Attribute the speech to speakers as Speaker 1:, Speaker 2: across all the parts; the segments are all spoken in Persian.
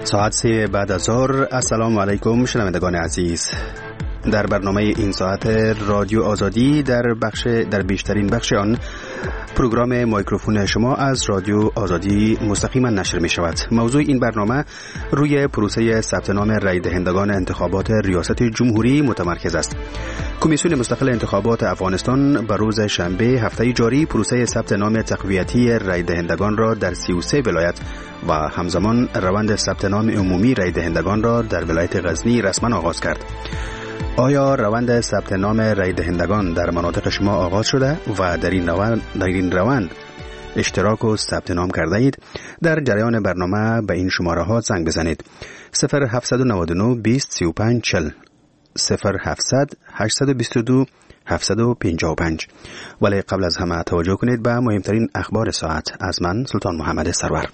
Speaker 1: ساعت 3 بعد از ظهر. السلام علیکم شنوندگان عزیز. در برنامه این ساعت رادیو آزادی در بیشترین بخش آن پروگرام میکروفون شما از رادیو آزادی مستقیما نشر می شود. موضوع این برنامه روی پروسه ثبت نام رای دهندگان انتخابات ریاست جمهوری متمرکز است. کمیسیون مستقل انتخابات افغانستان به روز شنبه هفته جاری پروسه ثبت نام تقویتی رای دهندگان را در 33 ولایت و همزمان روند ثبت نام عمومی رای دهندگان را در ولایت غزنی رسما آغاز کرد. آیا روند ثبت نام رای دهندگان در مناطق شما آغاز شده و در این روند اشتراک و ثبت نام کرده اید؟ در جریان برنامه به این شماره ها زنگ بزنید: 0799 20 35 40 0700 822 755. ولی قبل از همه توجه کنید به مهمترین اخبار ساعت از من سلطان محمد سرور.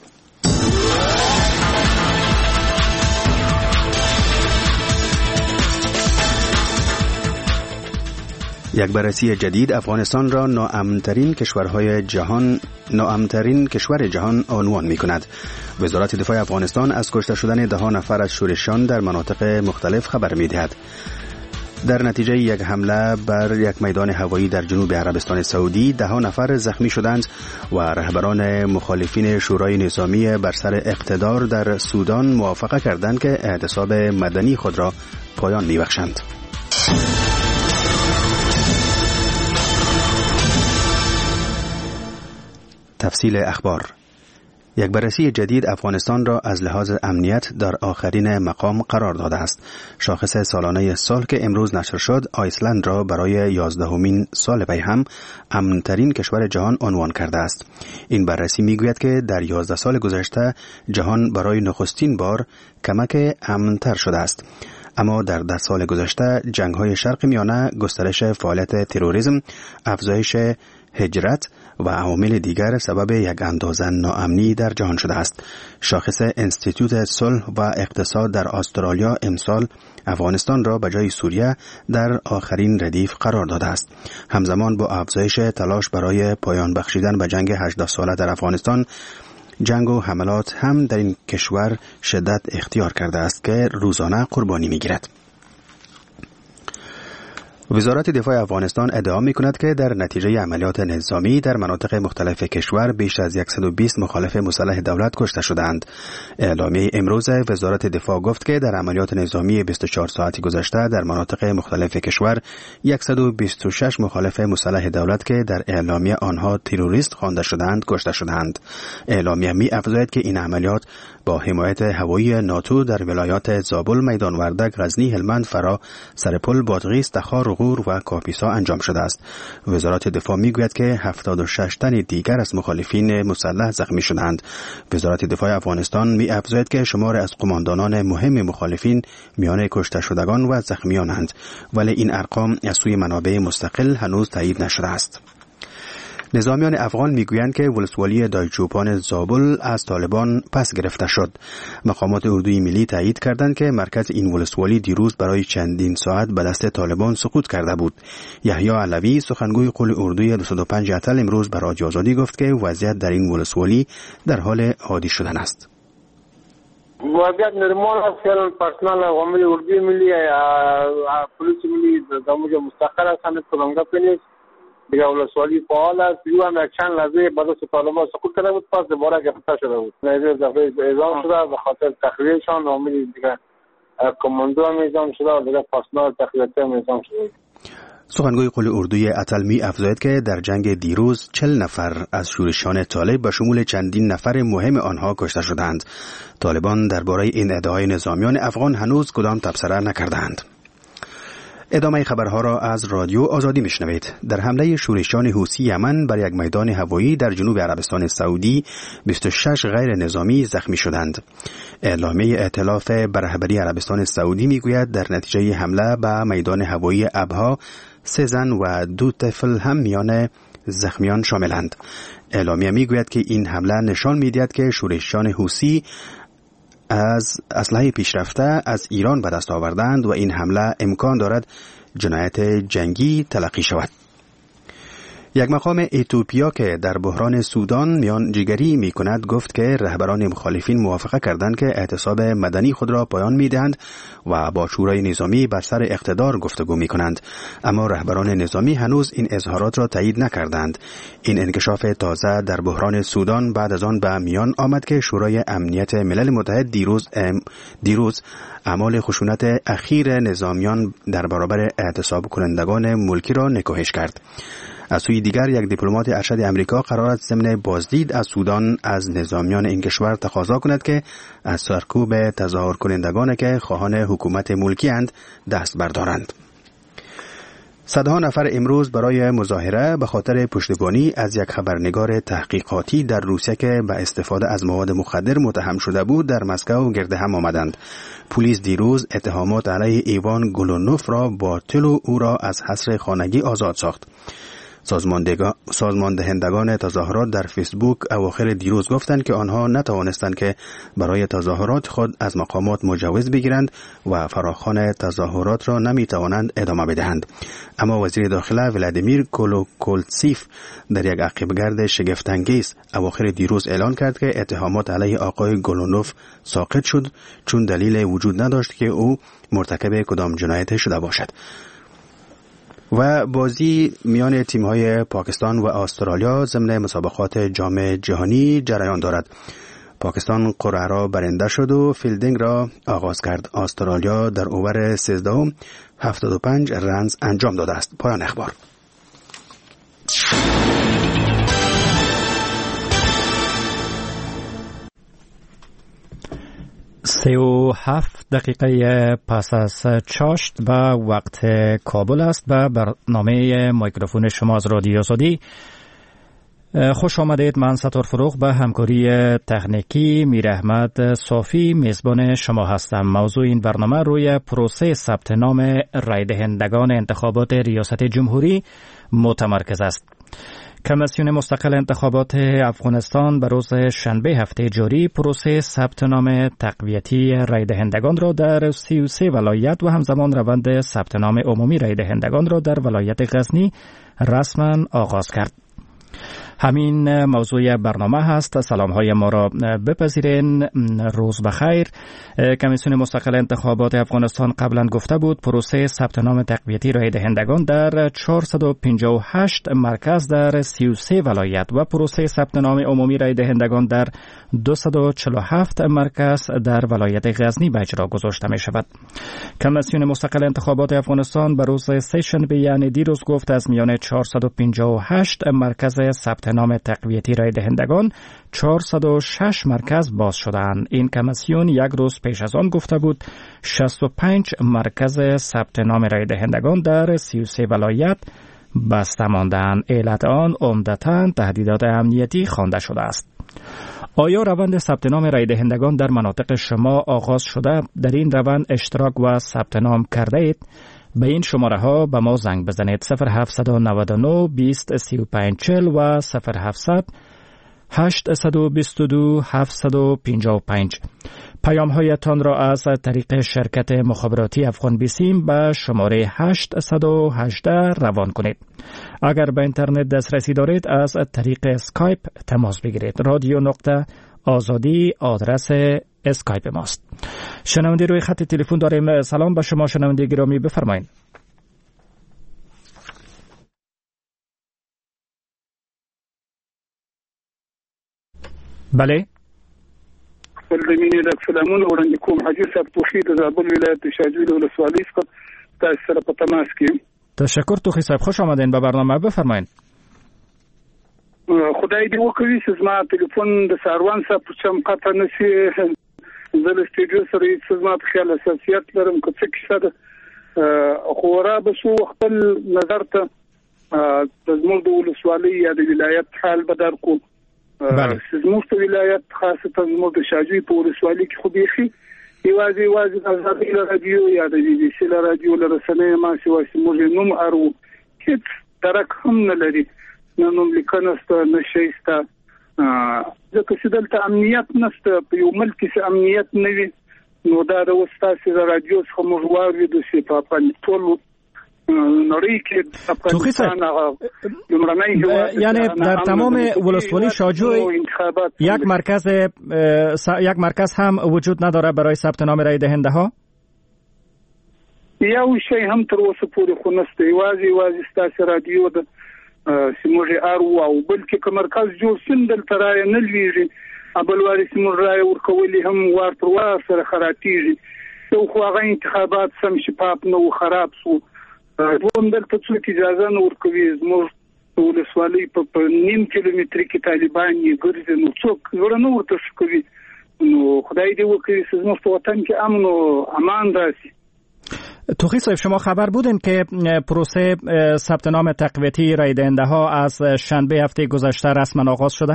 Speaker 1: یک بررسی جدید افغانستان را ناامن‌ترین کشور جهان عنوان می‌کند. وزارت دفاع افغانستان از کشته شدن 10 نفر از شورشیان در مناطق مختلف خبر می‌دهد. در نتیجه یک حمله بر یک میدان هوایی در جنوب عربستان سعودی 10 نفر زخمی شدند و رهبران مخالفین شورای نظامی بر سر اقتدار در سودان موافقه کردند که اعتصاب مدنی خود را پایان می‌بخشند. تفصیل اخبار. یک بررسی جدید افغانستان را از لحاظ امنیت در آخرین مقام قرار داده است. شاخص سالانه سال که امروز نشر شد، آیسلند را برای 11مین سال پی هم امن‌ترین کشور جهان عنوان کرده است. این بررسی میگوید که در 11 سال گذشته جهان برای نخستین بار کمک امن‌تر شده است. اما در 10 سال گذشته جنگ‌های شرق میانه، گسترش فعالیت تروریسم، افزایش هجرت و عوامل دیگر سبب یک اندازه ناامنی در جهان شده است. شاخص انستیتوت صلح و اقتصاد در استرالیا امسال افغانستان را به جای سوریه در آخرین ردیف قرار داده است. همزمان با افزایش تلاش برای پایان بخشیدن به جنگ 18 ساله در افغانستان، جنگ و حملات هم در این کشور شدت اختیار کرده است که روزانه قربانی می‌گیرد. وزارت دفاع افغانستان ادعا می‌کند که در نتیجه عملیات نظامی در مناطق مختلف کشور بیش از 120 مخالف مسلح دولت کشته شدند. اعلامیه امروز وزارت دفاع گفت که در عملیات نظامی 24 ساعتی گذشته در مناطق مختلف کشور 126 مخالف مسلح دولت که در اعلامیه آنها تروریست خوانده شدند کشته شدند. اعلامیه می‌افزاید که این عملیات با حمایت هوایی ناتو در ولایات زابل، میدان وردک، غزنی، هلمند، فرا، سرپل، بادغیس، تخار، غور و کاپیسا انجام شده است. وزارت دفاع میگوید که 76 تن دیگر از مخالفین مسلح زخمی شدند. وزارت دفاع افغانستان می‌افزاید که شمار از قماندانان مهم مخالفین میان کشته شدگان و زخمیانند، ولی این ارقام از سوی منابع مستقل هنوز تایید نشده است. نظامیان افغان میگویند که ولسوالی دایچوپان زابل از طالبان پس گرفته شد. مقامات اردوی ملی تایید کردند که مرکز این ولسوالی دیروز برای چندین ساعت به دست طالبان سقوط کرده بود. یحیی علوی، سخنگوی قول اردوی 205 اتل، امروز به رادیو آزادی گفت که وضعیت در این ولسوالی در حال عادی شدن است.
Speaker 2: وضعیت نرمال است. فعلا پرسنل عامل اردوی ملی پلیس ملی در موجه مستقر هستند. کدامگاه نیست. دیگه ولسوالی فعال است. یو هم چند لحظه بعد از طالبان سقوط کرده بود، پس دوباره گرفته شده بود. نظر دفعه اعزام شده به خاطر تخلیهشان. عامل دیگه کماندو هم اعزام شده و دیگه پاسنال تخلیه‌ای هم اعزام شده.
Speaker 1: سخنگوی قول اردوی اتل می افزاید که در جنگ دیروز 40 نفر از شورشیان طالب به شمول چندین نفر مهم آنها کشته شدند. طالبان درباره این ادعای نظامیان افغان هنوز کدام تبصره نکردند. ادامه خبرها را از رادیو آزادی میشنوید. در حمله شورشیان حوثی یمن بر یک میدان هوایی در جنوب عربستان سعودی 26 غیر نظامی زخمی شدند. اعلامیه ائتلاف بر رهبری عربستان سعودی میگوید در نتیجه حمله به میدان هوایی ابها 3 زن و 2 طفل هم میان زخمیان شاملند. اعلامیه میگوید که این حمله نشان میدهد که شورشیان حوثی از اسلحه پیشرفته از ایران به دست آوردند و این حمله امکان دارد جنایت جنگی تلقی شود. یک مقام اتیوپیا که در بحران سودان میانجیگری می کند گفت که رهبران مخالفین موافقه کردند که اعتصاب مدنی خود را پایان می دهند و با شورای نظامی بر سر اقتدار گفتگو می کنند. اما رهبران نظامی هنوز این اظهارات را تایید نکردند. این انکشاف تازه در بحران سودان بعد از آن به میان آمد که شورای امنیت ملل متحد دیروز اعمال خشونت اخیر نظامیان در برابر اعتصاب کنندگان ملکی را نکوهش کرد. از سوی دیگر یک دیپلمات ارشد امریکا قرار است ضمن بازدید از سودان از نظامیان این کشور تقاضا کند که از سرکوب تظاهر کنندگان که خواهان حکومت ملکی اند دست بردارند. صدها نفر امروز برای مظاهره به خاطر پشتیبانی از یک خبرنگار تحقیقاتی در روسیه که به استفاده از مواد مخدر متهم شده بود در مسکو گرد هم آمدند. پلیس دیروز اتهامات علیه ایوان گولونوف را باطل و او را از حصر خانگی آزاد ساخت. سازماندهندگان تظاهرات در فیسبوک اواخر دیروز گفتند که آنها نتوانستند که برای تظاهرات خود از مقامات مجوز بگیرند و فراخوان تظاهرات را نمیتوانند ادامه بدهند. اما وزیر داخله ولادیمیر کولوکولتسیف در یک عقیبگرد شگفت‌انگیز اواخر دیروز اعلان کرد که اتهامات علیه آقای گولونوف ساقط شد چون دلیل وجود نداشت که او مرتکب کدام جنایت شده باشد. و بازی میان تیم‌های پاکستان و استرالیا ضمن مسابقات جام جهانی جریان دارد. پاکستان قرعه را برنده شد و فیلدینگ را آغاز کرد. استرالیا در اوور 13 75 رنز انجام داده است. پایان اخبار.
Speaker 3: 37 دقیقه پس از چاشت به وقت کابل است. به برنامه میکروفون شما از رادیو آزادی خوش آمدید. من ستار فروغ به همکاری تکنیکی میر احمد صافی میزبان شما هستم. موضوع این برنامه روی پروسه ثبت نام رای دهندگان انتخابات ریاست جمهوری متمرکز است. کمیسیون مستقل انتخابات افغانستان به روز شنبه هفته جاری پروسه ثبت نام تقویتی رای دهندگان را در 33 ولایت و همزمان روند ثبت نام عمومی رای دهندگان را در ولایت غزنی رسما آغاز کرد. همین موضوع برنامه هست. سلام‌های ما را بپذیرین. روز بخیر. کمیسیون مستقل انتخابات افغانستان قبلا گفته بود پروسه ثبت نام تقویتی رای دهندگان در 458 مرکز در 33 ولایت و پروسه ثبت نام عمومی رای دهندگان در 247 مرکز در ولایت غزنی به اجرا گذاشته می شود. کمیسیون مستقل انتخابات افغانستان به روز سه‌شنبه یعنی دیروز گفت از میان 458 مرکز ثبت نام تقویتی رای دهندگان 406 مرکز باز شدند. این کمیسیون یک روز پیش از آن گفته بود 65 مرکز ثبت نام رای دهندگان در 33 ولایت بسته ماندند. علت آن عمدتاً تهدیدات امنیتی خوانده شده است. آیا روند ثبت نام رای دهندگان در مناطق شما آغاز شده؟ در این روند اشتراک و ثبت نام کرده اید؟ به این شماره ها به ما زنگ بزنید 0799 20 35 40 و 0700 822 755. پیام هایتان را از طریق شرکت مخابراتی افغان بیسیم به شماره 818 روان کنید. اگر به اینترنت دسترسی دارید از طریق اسکایپ تماس بگیرید. رادیو نقطه آزادی آدرس اسکایپ ماست. شنونده روی خط تلفن داریم. سلام به شما شنونده گرامی، بفرمایید. بله.
Speaker 4: زمینه د سلامونه وړاندې کوم حاجی صاحب توخی د زابل ولایت شاجوی ولسوالۍ څخه تاسو سره په تماس کې.
Speaker 3: تشکر توخی صاحب، خوش آمدین به برنامه. بفرمایید.
Speaker 4: خدای دې وکړي چې زما ټلیفون د ساروان صاحب په چم قطع نشي. زه له سټډیو سره هیڅ زما په خیال اساسیت لرم که څه کیسه ده. خو را به شو خپل نظر ته د زموږ د ولسوالۍ یا د ولایت حال به درکو. زموږ په ولایت خاصه زموږ د شاجوی په ولسوالۍ کې خو بيخي یوازې د ازادي رادیو یا د بي بي سي رادیو له رسنۍ ما سي موږ نوم ارو هیڅ درک هم نه لري. نو لیکنه ست نشيسته ځکه چې دلته امنیت نشته. په یو ملک کې امنیت نه وي نو دا د وستاسي رادیو څخه موږ واورو د سی په ټول نړۍ کې افغانستان
Speaker 3: یعنی در تمام ولسوالی شاجوی یک مرکز هم وجود نداره برای ثبت نام رای دهنده ها؟
Speaker 4: یو شی هم تر اوسه پورې خو نشته، یوازې ستاسو رادیو د سیموږي او بلکې که مرکز جوړ شي دلته رای نه لویږي، بلواري سیموږ رای ورکولي هم وار پر وار سره خرابېږي. یو خو هغه انتخابات سم شفاف نه و، خراب شو. دوم دلته څوک اجازه نه ورکوي، زموږ ولسوالۍ په نیم کیلومتر کې طالبان یې ګرځي، نو څوک زړه نه ورته کوي. نو خدای دې وکړي چې زموږ په وطن کې امن و امان راشي.
Speaker 3: توخی صاحب، شما خبر بودین که پروسه ثبت نام تقویتی رای دهنده ها از شنبه هفته گذشته رسما آغاز شده؟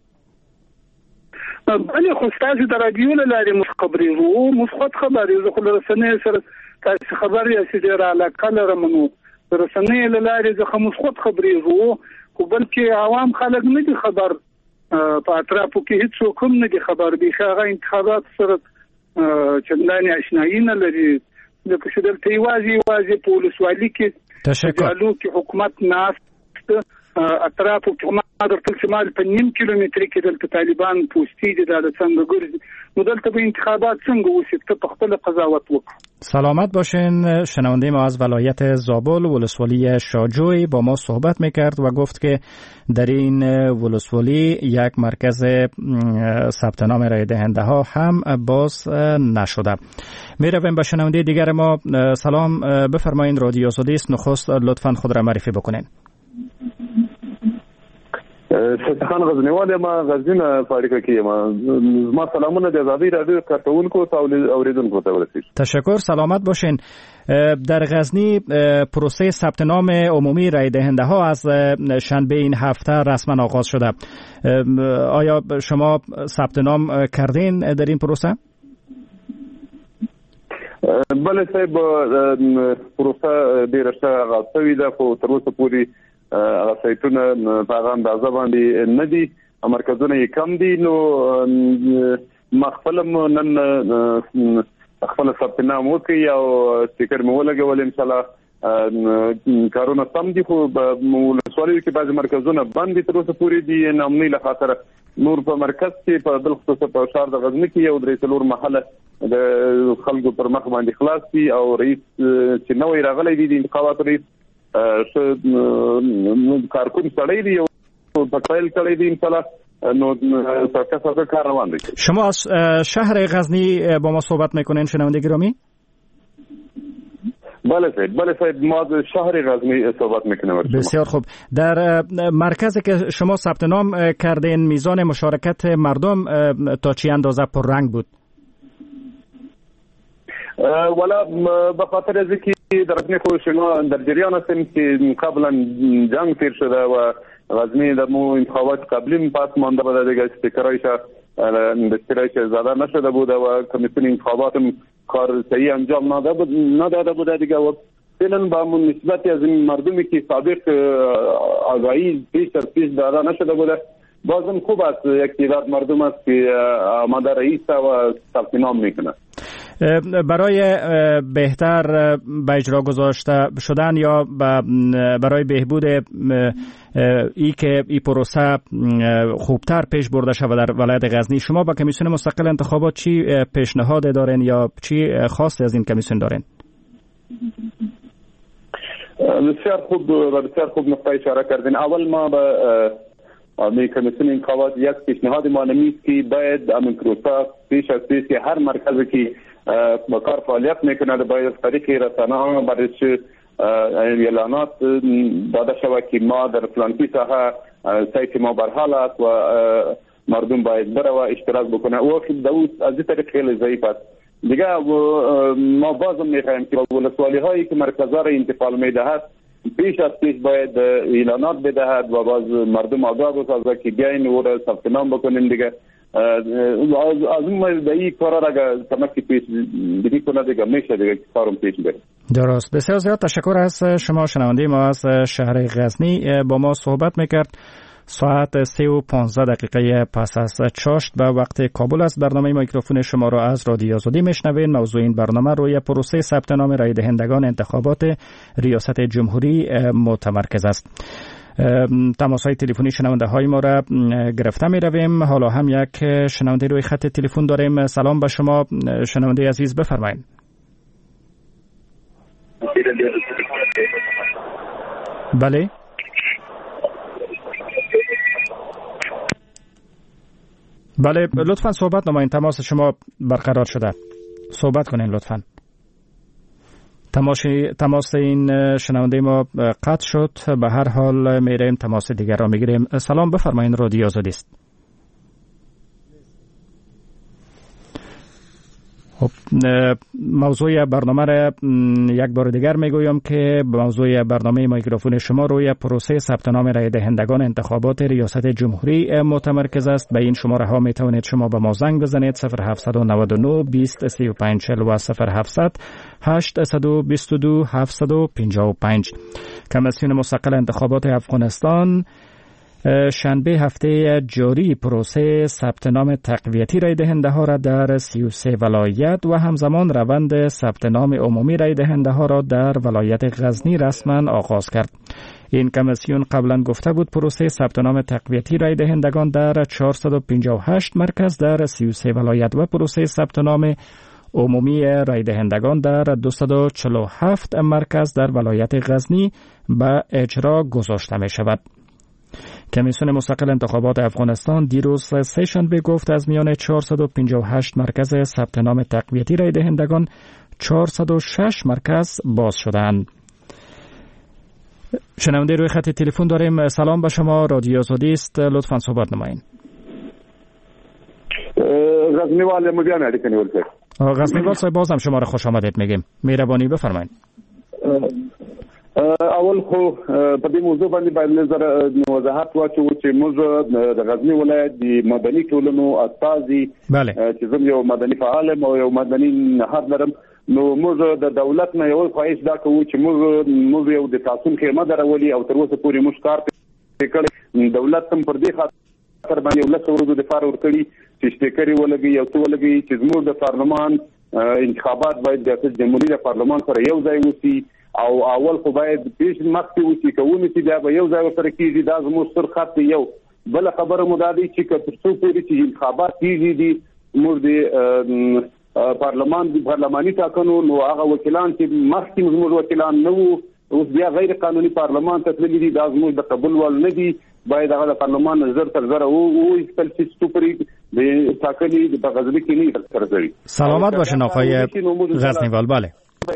Speaker 4: بله، خو تاسو د رادیو له لارې موږ خبرېږو، موږ خود خبرېږو، خو له رسنیو سره تاسو خبر یاست چې ډېره علاقه لرم، نو د رسنیو له لارې ځکه موږ خود خبرېږو، خو بلکې عوام خلک نه دي خبر، په اطرافو کې هیڅوک هم نه دي خبر. بیخي هغه انتخابات سره چندانې اشنایي نه لري، ځکه چې دلته یوازې په ولسوالۍ کې کې حکومت ناست، اطرافو کې هم درته شمال په نیم کیلومتر کې دلته طالبان پوسټي دي، دا څنګه ګرځي. نو دلته به انتخابات څنګه وشي؟ ته په خپل قضاوت وکړه.
Speaker 3: سلامت باشین. شنونده ما از ولایت زابل ولسوالی شاجوی با ما صحبت میکرد و گفت که در این ولسوالی یک مرکز ثبت نام رای دهنده ها هم باز نشده. میرویم به شنونده دیگر ما. سلام، بفرمایید. رادیو آزادی است، نخست لطفاً خود را معرفی بکنین.
Speaker 5: فتحان غزنیوال ما غزنه فاریقه کې ما سلامونه د آزادی رادیو کارکونکو او اوریدونکو ته ورسید.
Speaker 3: تشکر، سلامت باشین. در غزنی پروسه ثبت نام عمومی رای دهنده ها از شنبه این هفته رسما آغاز شده. آیا شما ثبت نام کردین در این پروسه؟
Speaker 5: بله صاحب، پروسه ډیره ښه آغاز شوې ده، خو تر اوسه پورې هغه سایټونه په هغه اندازه باندې نه دي، مرکزونه یې کم دي. نو ما خپل نن خپل ثبت نام وکړ او سټیکر مې ولګول. ان شاء الله کارونه سم دي، خو ولسوالیو کې بعض مرکزونه بند دي تر اوسه پورې دي. نامنۍ له خاطره نور په مرکز کې په بالخصوص په ښار د غزني کې یو درې څلور محله د خلکو پر مخ باندې خلاص دي، او رئیس چې نوې راغلی دی د انتخاباتو رئیس کارکون سړی دی، په فایل کړی دی. ان شاء الله نو سرکه کار روان دی.
Speaker 3: شما از شهر غزنی با ما صحبت میکنین شنونده گرامی؟
Speaker 5: بله صاحب، ما از شهر غزنی صحبت میکنم.
Speaker 3: بسیار خوب. در مرکزی که شما ثبت نام کردین میزان مشارکت مردم تا چی اندازه پررنگ بود؟
Speaker 5: ولا به خاطر از اینکه در غزنی خو شما در جریان هستیم که قبلا جنگ تیر شده و غزنی در مو انتخابات قبلی پس مانده بوده دیگه، استیکرایش زده نشده بوده و کمیسیون انتخابات کار صحیح انجام نداده بوده دیگه. و فعلا با نسبت از این مردمی که سابق آگاهی پیش داده نشده بوده، بازم خوب است یک تعداد مردم است که آماده رئیس و ثبت نام میکنه.
Speaker 3: برای بهتر به اجرا گذاشته شدن یا برای بهبود ای که این پروسه خوبتر پیش برده شود در ولایت غزنی، شما با کمیسیون مستقل انتخابات چی پیشنهاد دارین یا چی خواسته از این کمیسیون دارین؟
Speaker 5: بسیار خوب نقطه اشاره کردین. اول ما به کمیسیون انتخابات یک پیشنهاد ما نمیست که باید امن پروسه پیش از پیش که هر مرکزی که با کار فعالیت میکنه باید طریق رسانه ها برایش اعلانات داده شود که ما در فلانکی ساحه سایت ما برحال است و مردم باید بره و اشتراک بکنه. و از این طریق خیلی ضعیف است دیگه. ما بازم میخوایم که ولسوالی هایی که مرکزها را انتقال میدهد پیش از پیش باید اعلانات بدهد و باز مردم آگاه بسازد که بیاین او را ثبت نام بکنین دیگه. از اون دایی کارا را کمکی پیش دیگه کنه دیگه میشه دیگه کارم پیش بره.
Speaker 3: درست. بسیار زیاد تشکر از شما. شنونده ما از شهر غزنی با ما صحبت میکرد ساعت 3:15 پس از چاشت به وقت کابل است. برنامه میکروفون شما را از رادیو آزادی میشنوین. موضوع این برنامه روی پروسه ثبت نام رای دهندگان انتخابات ریاست جمهوری متمرکز است. تماس‌های تلفنی شنونده های ما را گرفته می رویم. حالا هم یک شنونده روی خط تلفن داریم. سلام به شما شنونده عزیز، بفرمایید. بله بله، لطفا صحبت نمایید. تماس شما برقرار شده، صحبت کنین لطفا. تماس این شنونده ما قطع شد. به هر حال میریم تماس دیگر را میگیریم. سلام، بفرمایید، رادیو آزادی است. موضوع برنامه را یک بار دیگر میگویم که موضوع برنامه میکروفون شما روی پروسه ثبت نام رای دهندگان انتخابات ریاست جمهوری متمرکز است. به این شماره ها میتوانید شما به ما زنگ بزنید: 0799 20 35 40 و 0700 822 755. کمیسیون مستقل انتخابات افغانستان شنبه هفته جاری پروسه ثبت نام تقویتی رای دهنده ها را در 33 ولایت و همزمان روند ثبت نام عمومی رای دهنده ها را در ولایت غزنی رسما آغاز کرد. این کمیسیون قبلا گفته بود پروسه ثبت نام تقویتی رای دهندگان در 458 مرکز در 33 ولایت و پروسه ثبت نام عمومی رای دهندگان در 247 مرکز در ولایت غزنی به اجرا گذاشته می شود. کمیسیون مستقل انتخابات افغانستان دیروز سه شنبه گفت از میان 458 مرکز ثبت نام تقویتی رای دهندگان 406 مرکز باز شدند. شنونده روی خط تلفن داریم. سلام به شما، رادیو آزادی است، لطفاً صحبت نمایید.
Speaker 5: غزنیوال مدیان الیکنی ولکر.
Speaker 3: غزنیوال صاحب، بازم شما را خوش آمدید میگیم. مهربانی بفرمایید.
Speaker 5: اول خو په دې موضوع باندې نظر وضاحت واچو چې موږ د غزنی ولایت د مدني ټولنو استازي چې زم یو مدني فعال او یو مدني نهاد لرم، نو موږ د دولت نه یو خواهش دا کوو چې موږ یو د تاسو خدمت درولي او تر اوسه پورې موږ کار کړی. دولت هم پر دې خاطر باندې ولس ورو د فار ورکړي چې سپیکر ولګي او څه ولګي چې زموږ د پارلمان انتخابات باید د ریاست جمهوریت د پارلمان سره یو ځای وسی او اول خو باید پیش مخکې وسی کوو چې دا به یو ځای سره کیږي. دا زموږ سر خط یو بل خبره مو دا دی چې تر څو پورې چې انتخابات کیږي دي موږ د پارلماني ټاکنو نو هغه وکیلان چې مخکې زموږ وکیلان نه وو اوس بیا غیر قانوني پارلمان ته تللي دي، دا زموږ د قبول ول نه دي. باید هغه د پارلمان نظر تر زره او استل چې ستوپری د ټاکنې د غزنی کې نه تر ځي.
Speaker 3: سلامت باشین آقای غزنیوال. بله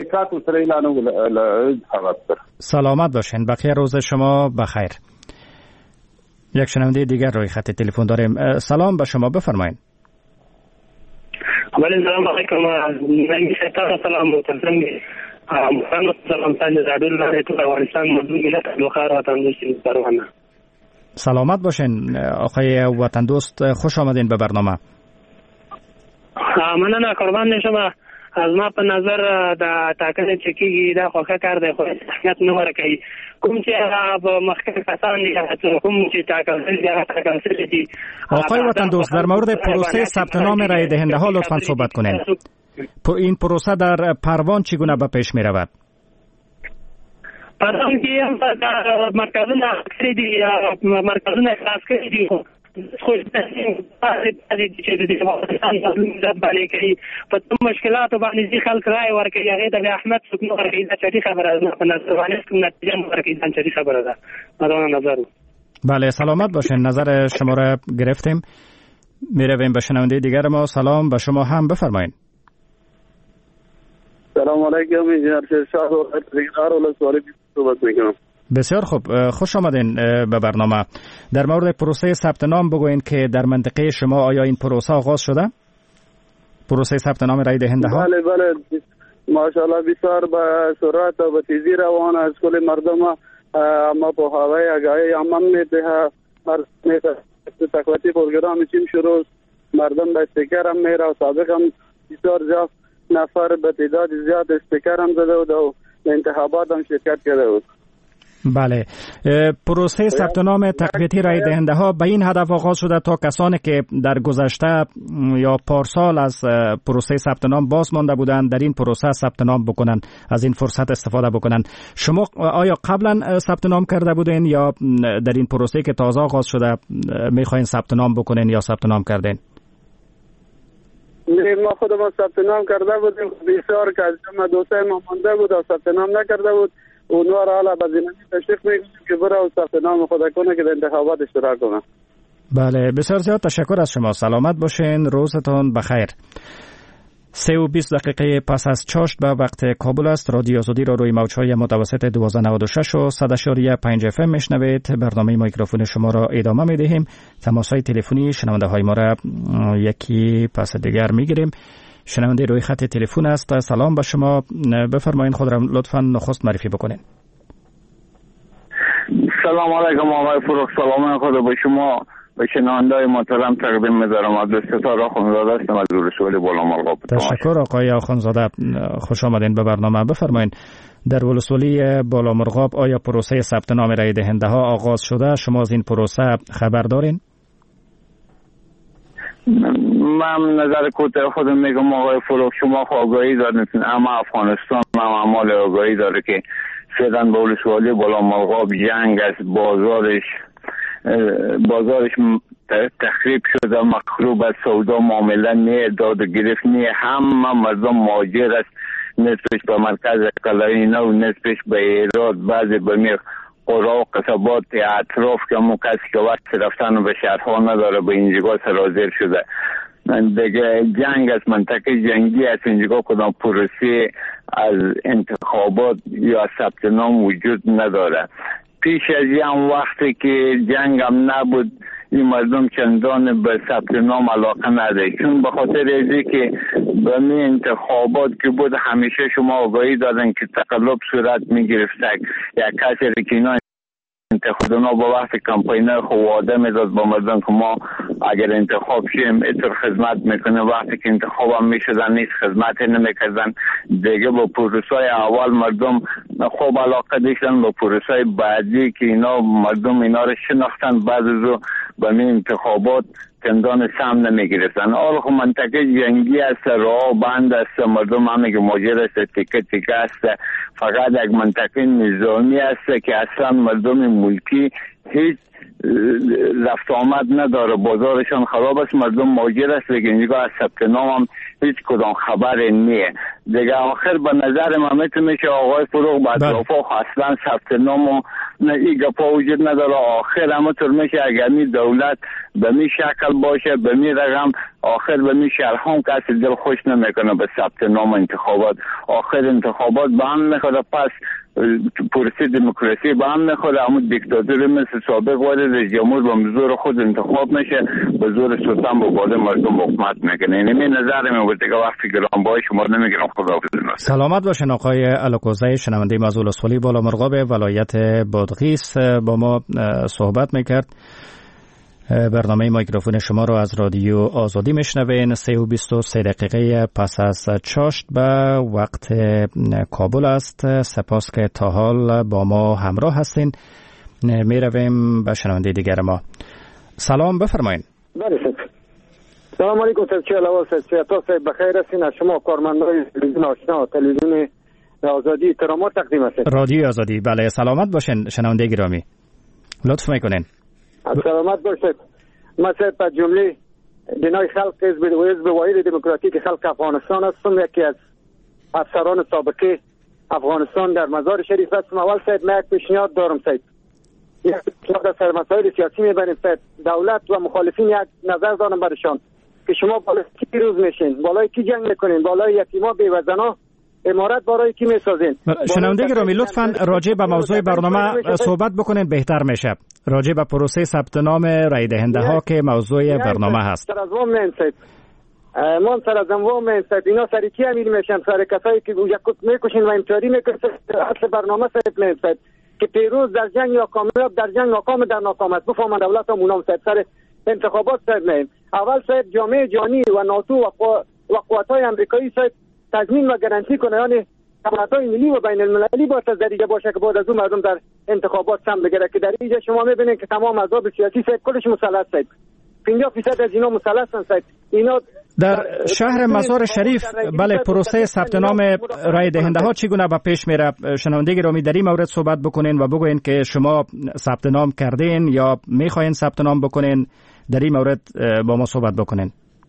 Speaker 3: سلامت باشین، بقیه روز شما بخیر. یک شنونده دیگر روی خط تلفن داریم. سلام به شما، بفرمایید.
Speaker 6: ولی سلام علیکم. من سلام متقدم محمد سلام تاج زادول نه تو افغانستان مدون ملت لوخار وطن دوست پروانه.
Speaker 3: سلامت باشین آقای وطن دوست، خوش آمدین به برنامه.
Speaker 6: مننه، قربان شما. از ما په نظر د ټاکنې چې کېږي دا خوښه کار دی، خو احتیاط نه ورکوي. کوم چې هغه مخکې کسان دي کوم چې ټاکل دي هغه ټاکل دي.
Speaker 3: آقای وطن دوست، در مورد پروسه ثبت نام رای دهنده ها لطفاً صحبت کنین. این پروسه در پروان چگونه به پیش می رود؟
Speaker 6: پروان کې هم مرکزونه کړی دي، مرکزونه خلاص کړی دي. خو د چې د افغانستان د باندې کوي په مشکلات باندې خلک رائے ورکوي، هغه د احمد څوک نه ورکوي. دا چټي خبره نه په نظر باندې کوم نتیجه نه ورکوي. دا چټي خبره ده. مدام نظر.
Speaker 3: بله سلامت باشین، نظر شما را گرفتیم. میرویم به شنونده دیگر ما. سلام به شما هم، بفرمایید.
Speaker 7: سلام علیکم، انجینر شاه و خدمتگار ولسوالی صحبت میکنم.
Speaker 3: بسیار خوب، خوش آمدین به برنامه. در مورد پروسه ثبت نام بگوین که در منطقه شما آیا این پروسه آغاز شده؟ پروسه ثبت نام رای دهنده ها؟
Speaker 7: بله ماشاءالله بسیار به سرعت و به تیزی روان است. کل مردم ما په هوای آگاهی عموم میده تقویتی پروگرام چیم شروع مردم به استیکر هم میره و سابق هم بسیار زیاد نفر به تعداد زیاد استیکر هم زده و در انتخابات هم شرکت کرده بود.
Speaker 3: بله، پروسه ثبت نام تقویتی رای دهنده ها به این هدف آغاز شده تا کسانی که در گذشته یا پارسال از پروسه ثبت نام باز مانده بودند در این پروسه ثبت نام بکنن، از این فرصت استفاده بکنن. شما آیا قبلا ثبت نام کرده بودین یا در این پروسه که تازه آغاز شده میخواین ثبت نام بکنین یا ثبت نام کردین؟
Speaker 7: ما خودمون ثبت نام کرده بودیم، بسیار که از جمع دوستای ما مانده بود و ثبت نام نکرده بود. اونها را حالا به زمینی تشویق میکنیم که بره و ثبت نام خود کنه که در انتخابات اشتراک کنه.
Speaker 3: بله، بسیار زیاد تشکر از شما. سلامت باشین، روزتان بخیر. 3:20 پس از چاشت به وقت کابل است. رادیو آزادی را روی موج‌های متوسط 1296 و 100.5 FM میشنوید. برنامه میکروفون شما را ادامه میدهیم. تماس‌های تلفنی شنونده های ما را یکی پس دیگر میگیریم. شنونده روی خط تلفن است. سلام به شما، بفرمایید خود را لطفاً نخست معرفی بکنید.
Speaker 8: سلام علیکم آقای فروخ، سلام خدا به شما و شنونده‌های محترم تقدیم می‌دارم. عبدالستار آخوندزاده هستم از ولسوالی بالامرغاب.
Speaker 3: تشکر آقای آخوندزاده، خوش آمدین به برنامه. بفرمایید در ولسوالی بالامرغاب آیا پروسه ثبت نام رای دهنده ها آغاز شده؟ شما از این پروسه خبر دارین؟
Speaker 8: من نظر کوتاه خودم میگم آقای فروخ، شما آگاهی دارید، اما افغانستان هم اعمال آگاهی داره که فعلا به ولسوالی بالامرغاب جنگ است، بازارش تخریب شده، مخروب است، سودا معامله نه، داد و گرفت نه، همه مردم مهاجر است، نصفش به مرکز کلایی نو، نصفش به ایراد، بعضی به میر قرا و قصبات اطراف که همون کسی که وقت رفتن به شهرها نداره به اینجا سرازیر شده. دیگه جنگ است، منطقه جنگی است، اینجا کدام پروسه از انتخابات یا ثبت نام وجود نداره. پیش از این وقتی که جنگ هم نبود این مردم چندان به ثبت نام علاقه نداره، چون به خاطر ازی که به می انتخابات که بود همیشه شما آگاهی دادن که تقلب صورت می گرفته. یک کسی که اینا انتخابات با وقت کمپاینر خواده میداد با مردم که ما اگر انتخاب شیم اینطور خدمت میکنه، وقتی که انتخاب هم میشدن نیست خدمت نمیکردن. دیگه با پروسای اول مردم خوب علاقه داشتن، با پروسای بعدی که اینا مردم اینا رو شناختن بعد از به این انتخابات چندان سهم نمیگرفتن. حالا خب منطقه جنگی است، راه بند است، مردم همه که ماجر است، تیکه تیکه است، فقط یک منطقه نظامی است که اصلا مردم ملکی هیچ رفت آمد نداره، بازارشان خراب است، مردم ماجر است، لیکن اینجا از ثبت نام هم هیچ کدام خبر نیه. دیگه آخر به نظر من میشه آقای فروغ بعد وفاق اصلا ثبت نام و این گپا وجود نداره. آخر همطور میشه اگر می دولت به می شکل باشه به می رقم، آخر به می شهرها کسی دل خوش نمیکنه به ثبت نام انتخابات. آخر انتخابات به هم میخوره، پس پروسه دموکراسی به هم میخوره، اما دیکتاتوری مثل سابق وارد رئیس جمهور به زور خود انتخاب میشه، به زور سلطان به بالا مردم حکومت میکنه. این نظر من بود. دیگه وقتی گرانبهای شما نمیگیرم. خداحافظ.
Speaker 3: سلامت باشین آقای الکوزی، شنونده از ولسوالی بالامرغاب ولایت بادغیس با ما صحبت میکرد. برنامه میکروفون شما رو از رادیو آزادی میشنوین. 3:23 پس از چاشت به وقت کابل است. سپاس که تا حال با ما همراه هستین. میرویم به شنونده دیگر ما. سلام، بفرمایید.
Speaker 9: بله سلام علیکم. تا بخیر هستین. از شما کارمندان تلویزیون آشنا تلویزیون آزادی احترامات تقدیم هستیم.
Speaker 3: رادیو آزادی. بله، سلامت باشین شنونده گرامی، لطف میکنین.
Speaker 9: سلامت باشید. مثلا په جمله بنای خلق حزب واحد دموکراتیک خلق افغانستان هستم، یکی از افسران سابقه افغانستان در مزار شریف هستم. اول سید من یک پیشنهاد دارم سید، یک پیشنهاد سر مسائل سیاسی میبریم سید، دولت و مخالفین یک نظر دارم برشان که شما بالای کی روز میشین، بالای کی جنگ میکنین، بالای یتیما بیوه‌زنا امارت برای کی میسازین؟
Speaker 3: شنونده گرامی لطفاً راجع به موضوع برنامه صحبت بکنین، بهتر میشه. راجع به پروسه ثبت نام رای دهنده ها که موضوع برنامه هست.
Speaker 9: سر از وام نمیسید. من سر از وام نمیسید. اینا سر کی امیر میشن؟ سر کسایی که یکوت میکشین و امتیاری میکنن. اصل برنامه سید نمیسید که پیروز در جنگ یا کامیاب در جنگ، ناکام در ناکام است. بفهمن دولت هم اونام سید سر انتخابات سید نیم. اول سید جامعه جهانی و ناتو و قوت‌های آمریکایی سید تضمین و گارانتی کنه، یعنی سمت‌های ملی و بین المللی باید در اینجا باشه که بعد از اون مردم در انتخابات سهم بگیره، که در اینجا شما می‌بینید که تمام احزاب سیاسی کلش مسلط است. 50% از اینا مسلط هستند. اینا
Speaker 3: در شهر مزار شریف بله پروسه ثبت نام رای دهنده ها چگونه به پیش میره؟ شنونده گرامی در این مورد صحبت بکنین و بگوین که شما ثبت نام کردین یا میخواین ثبت نام بکنین. در این مورد با ما صحبت بکنین.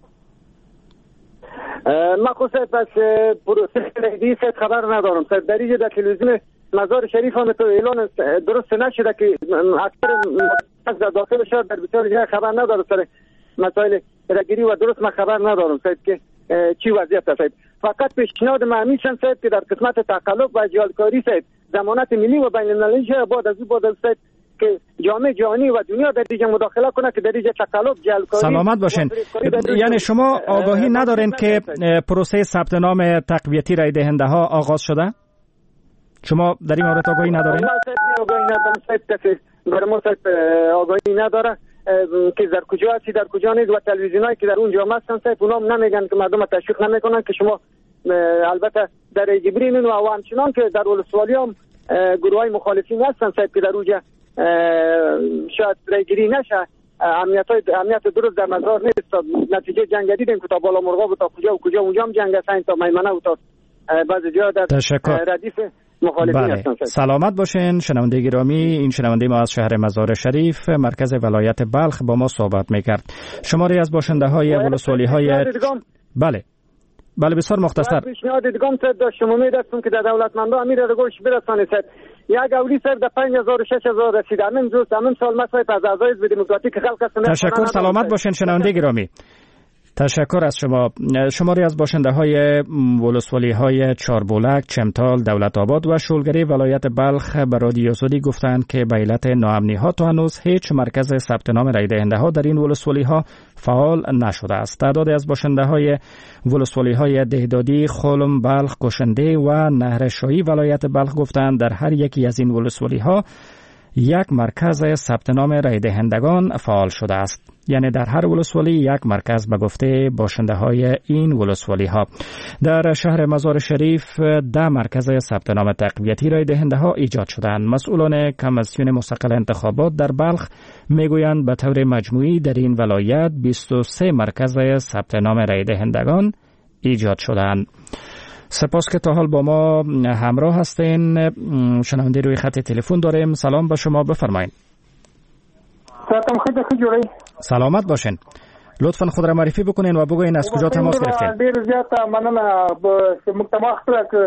Speaker 9: ما خصوصا پس پروسه رایدی خبر ندارم. در اینجا در تلویزیون مزار شریف هم تو اعلان درست نشده که اکثر از داخل شهر در بسیار جای خبر نداره سر مسائل رایگیری و درست ما خبر ندارم که چی وضعیت است. فقط پیشنهاد من میشن که در قسمت تقلب و جهالکاری ضمانت ملی و بین المللی بعد از که جامعه جهانی و دنیا در اینجا مداخله کنه که در اینجا تقلب جهالکاری.
Speaker 3: سلامت باشین. یعنی شما آگاهی ندارین که پروسه ثبت نام تقویتی رای دهنده ها آغاز شده؟ شما در این مورد آگاهی ندارین؟
Speaker 9: آگاهی نداره که در کجا هستی در کجا نیست و تلویزیونایی که در اونجا هستن اونا هم نمیگن که مردم تشویق نمیکنن که شما البته در جبرین و همچنان که در ولسوالی هم گروه های مخالفین هستن که در اونجا شاید رایگیری نشه. امنیت درست در مزار نیست. نتیجه جنگ دیدیم که تا بالا مرغاب و تا کجا اونجا هم جنگ هستن تا میمنه و تا بعضی جا در ردیف مخالفین هستن.
Speaker 3: سلامت باشین شنونده گرامی. این شنونده ما از شهر مزار شریف مرکز ولایت بلخ با ما صحبت میکرد. شماری از باشنده های ولسوالی های بله بسیار مختصر
Speaker 9: پیشنهاد دیگم داشت شما می‌دستم که در دولتمندا امیر رو گوش برسانید. یک اولی سر در 5000 و 6000 رسید. همین روز همین سال مسئله از اعضای حزب دموکراتیک خلق هستند.
Speaker 3: تشکر. سلامت باشین شنونده گرامی. تشکر از شما. شماری از باشنده های ولسوالی های چاربولک، چمتال، دولت آباد و شولگری ولایت بلخ به رادیو سودی گفتند که به علت ناامنی ها تا هنوز هیچ مرکز ثبت نام رای دهنده ها در این ولسوالی ها فعال نشده است. تعداد از باشنده های ولسوالی های دهدادی، خلم، بلخ، کشنده و نهرشاهی ولایت بلخ گفتند در هر یکی از این ولسوالی ها یک مرکز ثبت نام رای دهندگان فعال شده است. یعنی در هر ولسوالی یک مرکز به گفته باشنده های این ولسوالی ها. در شهر مزار شریف 10 مرکز ثبت نام تقویتی رای دهنده ها ایجاد شدند. مسئولان کمیسیون مستقل انتخابات در بلخ میگویند به طور مجموعی در این ولایت 23 مرکز ثبت نام رای دهندگان ایجاد شدند. سپاس که تا حال با ما همراه هستین. شنونده روی خط تلفن داریم. سلام به شما، بفرمایید. سلامت باشین. لطفاً خود را معرفی بکنین و بگوین از کجا تماس گرفتین.
Speaker 10: ډیر زیات مننه به مجتمع سره که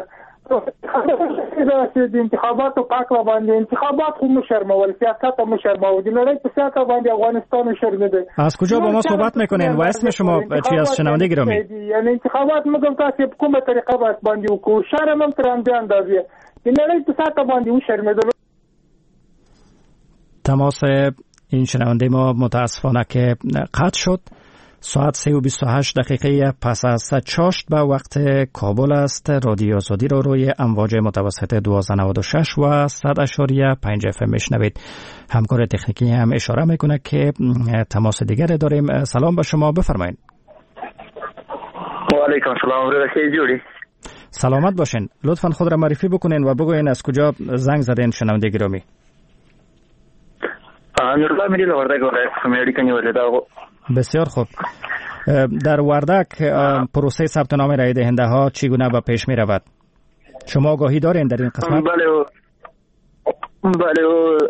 Speaker 10: د انتخاباتو پاک باندې انتخابات هم شرمول سیاست هم شرمول د لړۍ په سیاست باندې افغانستان شرمېده.
Speaker 3: از کجا با ما صحبت میکنین و اسم شما چی از شنونده گرامی؟
Speaker 10: یعنی انتخابات موږ تاسو په کومه طریقه باندې وکړو شرم هم تر اندازې اندازې د لړۍ په سیاست باندې و شرمېده.
Speaker 3: تماس این شنونده ما متاسفانه که قطع شد. ساعت 3:28 پس از چاشت به وقت کابل است. رادیو آزادی رو روی امواج متوسط 1296 و 100.5 FM میشنوید. همکار تکنیکی هم اشاره میکنه که تماس دیگر داریم. سلام به شما، بفرمایید.
Speaker 11: و علیکم سلام. جوری
Speaker 3: سلامت باشین. لطفاً خود را معرفی بکنین و بگوین از کجا زنگ زدین شنونده گرامی. بسیار خوب. در وردک پروسه ثبت نام رای دهنده ها چگونه به پیش می رود؟ شما آگاهی دارین در این قسمت؟
Speaker 11: بله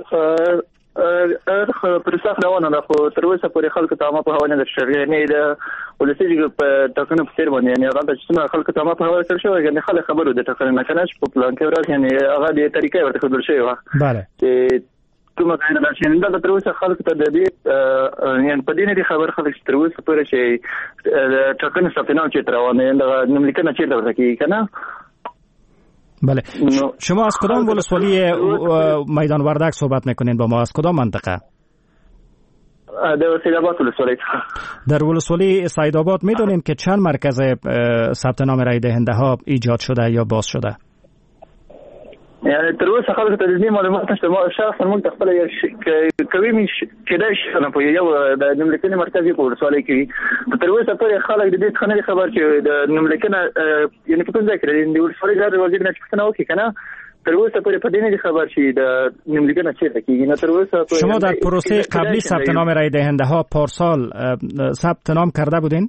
Speaker 11: پروسه روانه ده، خو تر اوسه پورې خلکو ته ما په حواله نه شوی. یعنی د ولسی په ټاکنو په تیر باندې یعنی هغه د څومره خلکو ته ما په حواله کړی شو، یعنی خلک خبرو د ټاکنو نه کنه په پلان کې ورځ یعنی هغه د طریقې ورته خبر شوی و.
Speaker 3: بله
Speaker 11: کومه کاینه د شین د تر اوسه خلکو ته د دې یعنی په دې نه خبر خلک تر اوسه پورې چې ټاکنو ثبت نام چې روانه د نملیکنه چې ورته کی کنه.
Speaker 3: بله شما از کدام ولسوالی میدان وردک صحبت میکنین با ما؟ از کدام منطقه؟
Speaker 11: در سیدآباد ولسوالی.
Speaker 3: در ولسوالی سیدآباد میدونین که چند مرکز ثبت نام رای دهنده ها ایجاد شده یا باز شده؟
Speaker 11: یعنی تر اوسه خلک ته دې معلومات نشته. ما شخصا موږ خپل کوي مش کېدای شي نه په یو د نملکني مرکزي په ولسوالۍ کې تر اوسه پورې خلک د دې څخه نه خبر چې د نملکنه یعنی په کوم ځای کې د ولسوالۍ د وزیر نه څه نه وکړي کنه تر اوسه پورې په دې نه خبر شي د نملکنه څه کېږي نه تر اوسه
Speaker 3: شما در پروسه قبلی ثبت نام رای دهنده ها پارسال ثبت نام کرده بودین؟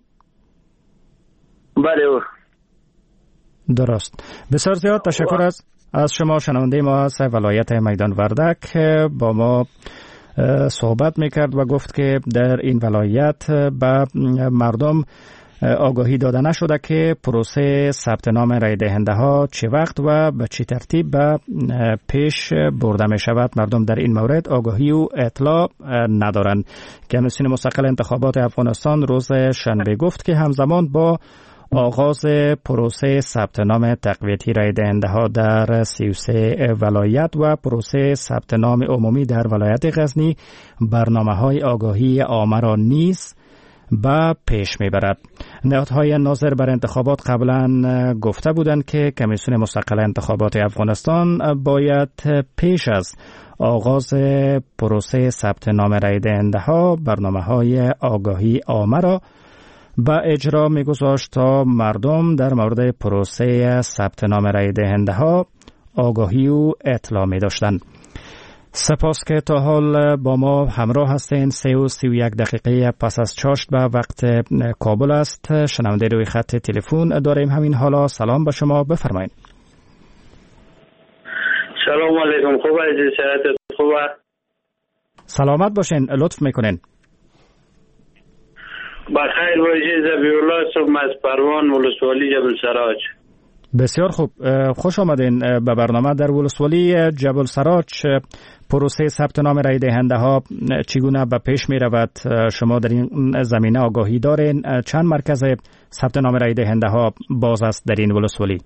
Speaker 11: بله
Speaker 3: درست. بسیار زیاد تشکر از شما. شنونده ما از ولایت میدان وردک با ما صحبت میکرد و گفت که در این ولایت به مردم آگاهی داده نشده که پروسه ثبت نام رای دهنده ها چه وقت و به چه ترتیب به پیش برده می شود. مردم در این مورد آگاهی و اطلاع ندارند. کمیسیون مستقل انتخابات افغانستان روز شنبه گفت که همزمان با آغاز پروسه ثبت نام تقویتی رای دهنده ها در 33 ولایت و پروسه ثبت نام عمومی در ولایت غزنی برنامه‌های آگاهی عامه را نیز به پیش میبرد. نهادهای ناظر بر انتخابات قبلا گفته بودند که کمیسیون مستقل انتخابات افغانستان باید پیش از آغاز پروسه ثبت نام رای دهنده ها برنامه‌های آگاهی عامه را با اجرا میگذاشت تا مردم در مورد پروسه ثبت نام رای دهنده ها آگاهی و اطلاع می داشتند. سپاس که تا حال با ما همراه هستین. 31 دقیقه پس از چاشت به وقت کابل است. شنونده روی خط تلفن داریم همین حالا. سلام به شما، بفرمایید.
Speaker 12: سلام علیکم. خوب عزیز، صحت خوبه؟
Speaker 3: سلامت باشین، لطف میکنین.
Speaker 12: بخیر باشید. زبیرالله صبح از پروان، ولسوالی جبل سراج.
Speaker 3: بسیار خوب، خوش آمدین به برنامه. در ولسوالی جبل سراج پروسه ثبت نام رای دهنده ها چگونه به پیش می رود؟ شما در این زمینه آگاهی دارین؟ چند مرکز ثبت نام رای دهنده ها باز است در این ولسوالی؟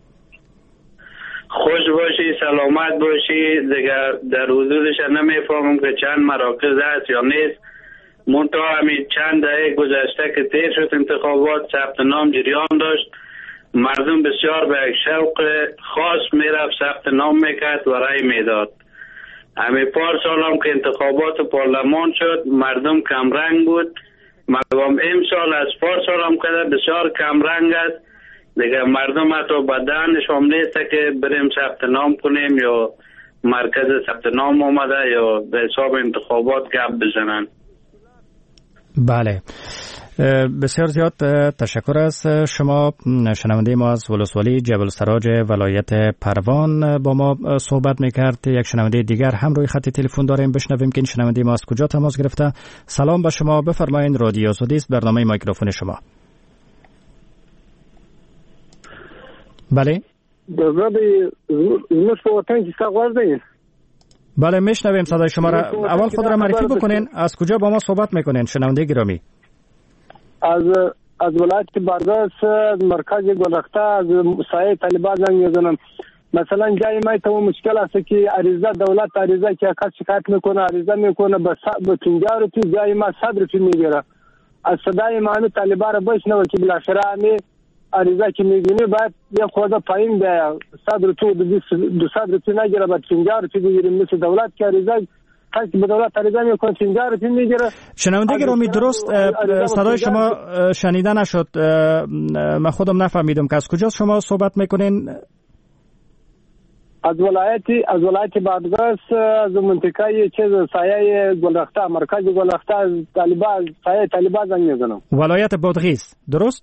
Speaker 12: خوش باشی، سلامت باشی. دیگر در حدودش نمیفهمم که چند مراکز است یا نیست. منتها همین چند دهه گذشته که تیر شد انتخابات، ثبت نام جریان داشت. مردم بسیار به یک شوق خاص میرفت، ثبت نام میکرد و رای میداد. همین پارسال هم که انتخابات پارلمان شد، مردم کمرنگ بود. مردم امسال از پارسال هم که بسیار کمرنگ است. دیگه مردم حتی به دهنش هم نیست که بریم ثبت نام کنیم یا مرکز ثبت نام آمده یا به حساب انتخابات گپ بزنن.
Speaker 3: بله، بسیار زیاد تشکر از شما. شنونده ما از ولسوالی جبل سراج ولایت پروان با ما صحبت میکرد. یک شنونده دیگر هم روی خط تلفن داریم، بشنویم که این شنونده ما از کجا تماس گرفته. سلام به شما، بفرمایید. رادیو آزادی است، برنامه میکروفون شما. بله بله میشنویم صدای شما را. اول خود را معرفی بکنین، از کجا با ما صحبت میکنین شنونده گرامی؟
Speaker 4: از ولایت برداس، از مرکز گلرخته، از سایه طالبان زنگ میزنم. مثلا جای ما تو مشکل است که عریضه دولت عریضه که کس شکایت میکنه، عریضه میکنه به 50 روپیه، جای ما 100 روپیه میگیره. از صدای ما طالبان را بشنوه که بالاخره عریضه که میگیره باید یک خورده پایین بیاید. 100 روپیه 200 روپیه نگیره، بعد 50 روپیه بگیره. مثل دولت که عریضه کسی به دولت عریضه میکنه 50 روپیه میگیره.
Speaker 3: شنونده گرامی، درست صدای شما شنیده نشد. من خودم نفهمیدم که از کجا شما صحبت میکنین؟
Speaker 4: از ولایت بادغیس، از منطقه چیز سایه گلرخته، مرکز گلرخته، از طالبان، سایه طالبان زنگ میزنم.
Speaker 3: ولایت بادغیس، درست؟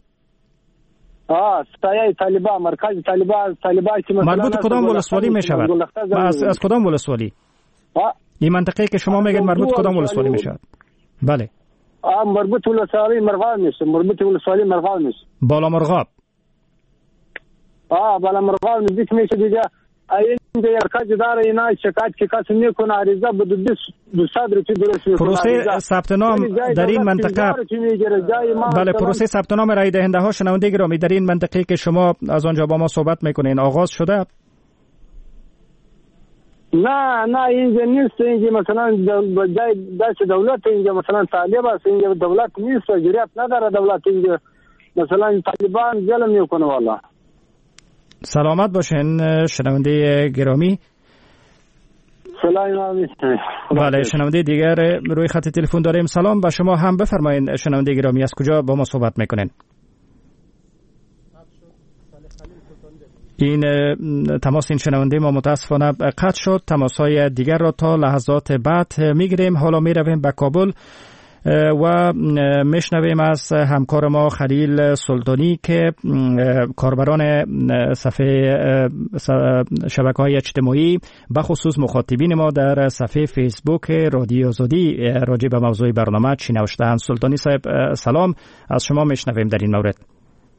Speaker 4: سایه طالبان، مرکز طالبان که
Speaker 3: مربوط کدام ولسوالی می شود؟ از کدام ولسوالی؟ این منطقه که شما میگید مربوط کدام ولسوالی می شود؟ بله.
Speaker 4: مربوط ولسوالی مرغاب میشه.
Speaker 3: بالا مرغاب.
Speaker 4: بالا مرغاب نزدیک میشه دیگه. اینجا یرکاج داره اینا شکایت که کسی میکنه عریضه به 200 روپیه درست میکنه.
Speaker 3: پروسه ثبت نام در این منطقه، بله، پروسه ثبت نام رای دهنده ها شنونده گرامی در این منطقه که شما از آنجا با ما صحبت میکنین آغاز شده؟
Speaker 4: نه اینجا نیست. اینجا مثلا دست دولت، اینجا مثلا طالب است، اینجا دولت نیست، جریات نداره دولت. اینجا مثلا طالبان ظلم میکنه. والله
Speaker 3: سلامت باشین شنونده گرامی. بله، شنونده دیگر روی خط تلفن داریم. سلام به شما هم، بفرمایید شنونده گرامی، از کجا با ما صحبت میکنین؟ این تماس این شنونده ما متاسفانه قطع شد. تماس‌های دیگر را تا لحظات بعد میگیریم. حالا میرویم به کابل و میشنویم از همکار ما خلیل سلطانی که کاربران صفحه شبکه‌های اجتماعی به خصوص مخاطبین ما در صفحه فیسبوک رادیو آزادی راجع به موضوع برنامه چی نوشته‌اند. سلطانی صاحب سلام، از شما میشنویم در این مورد.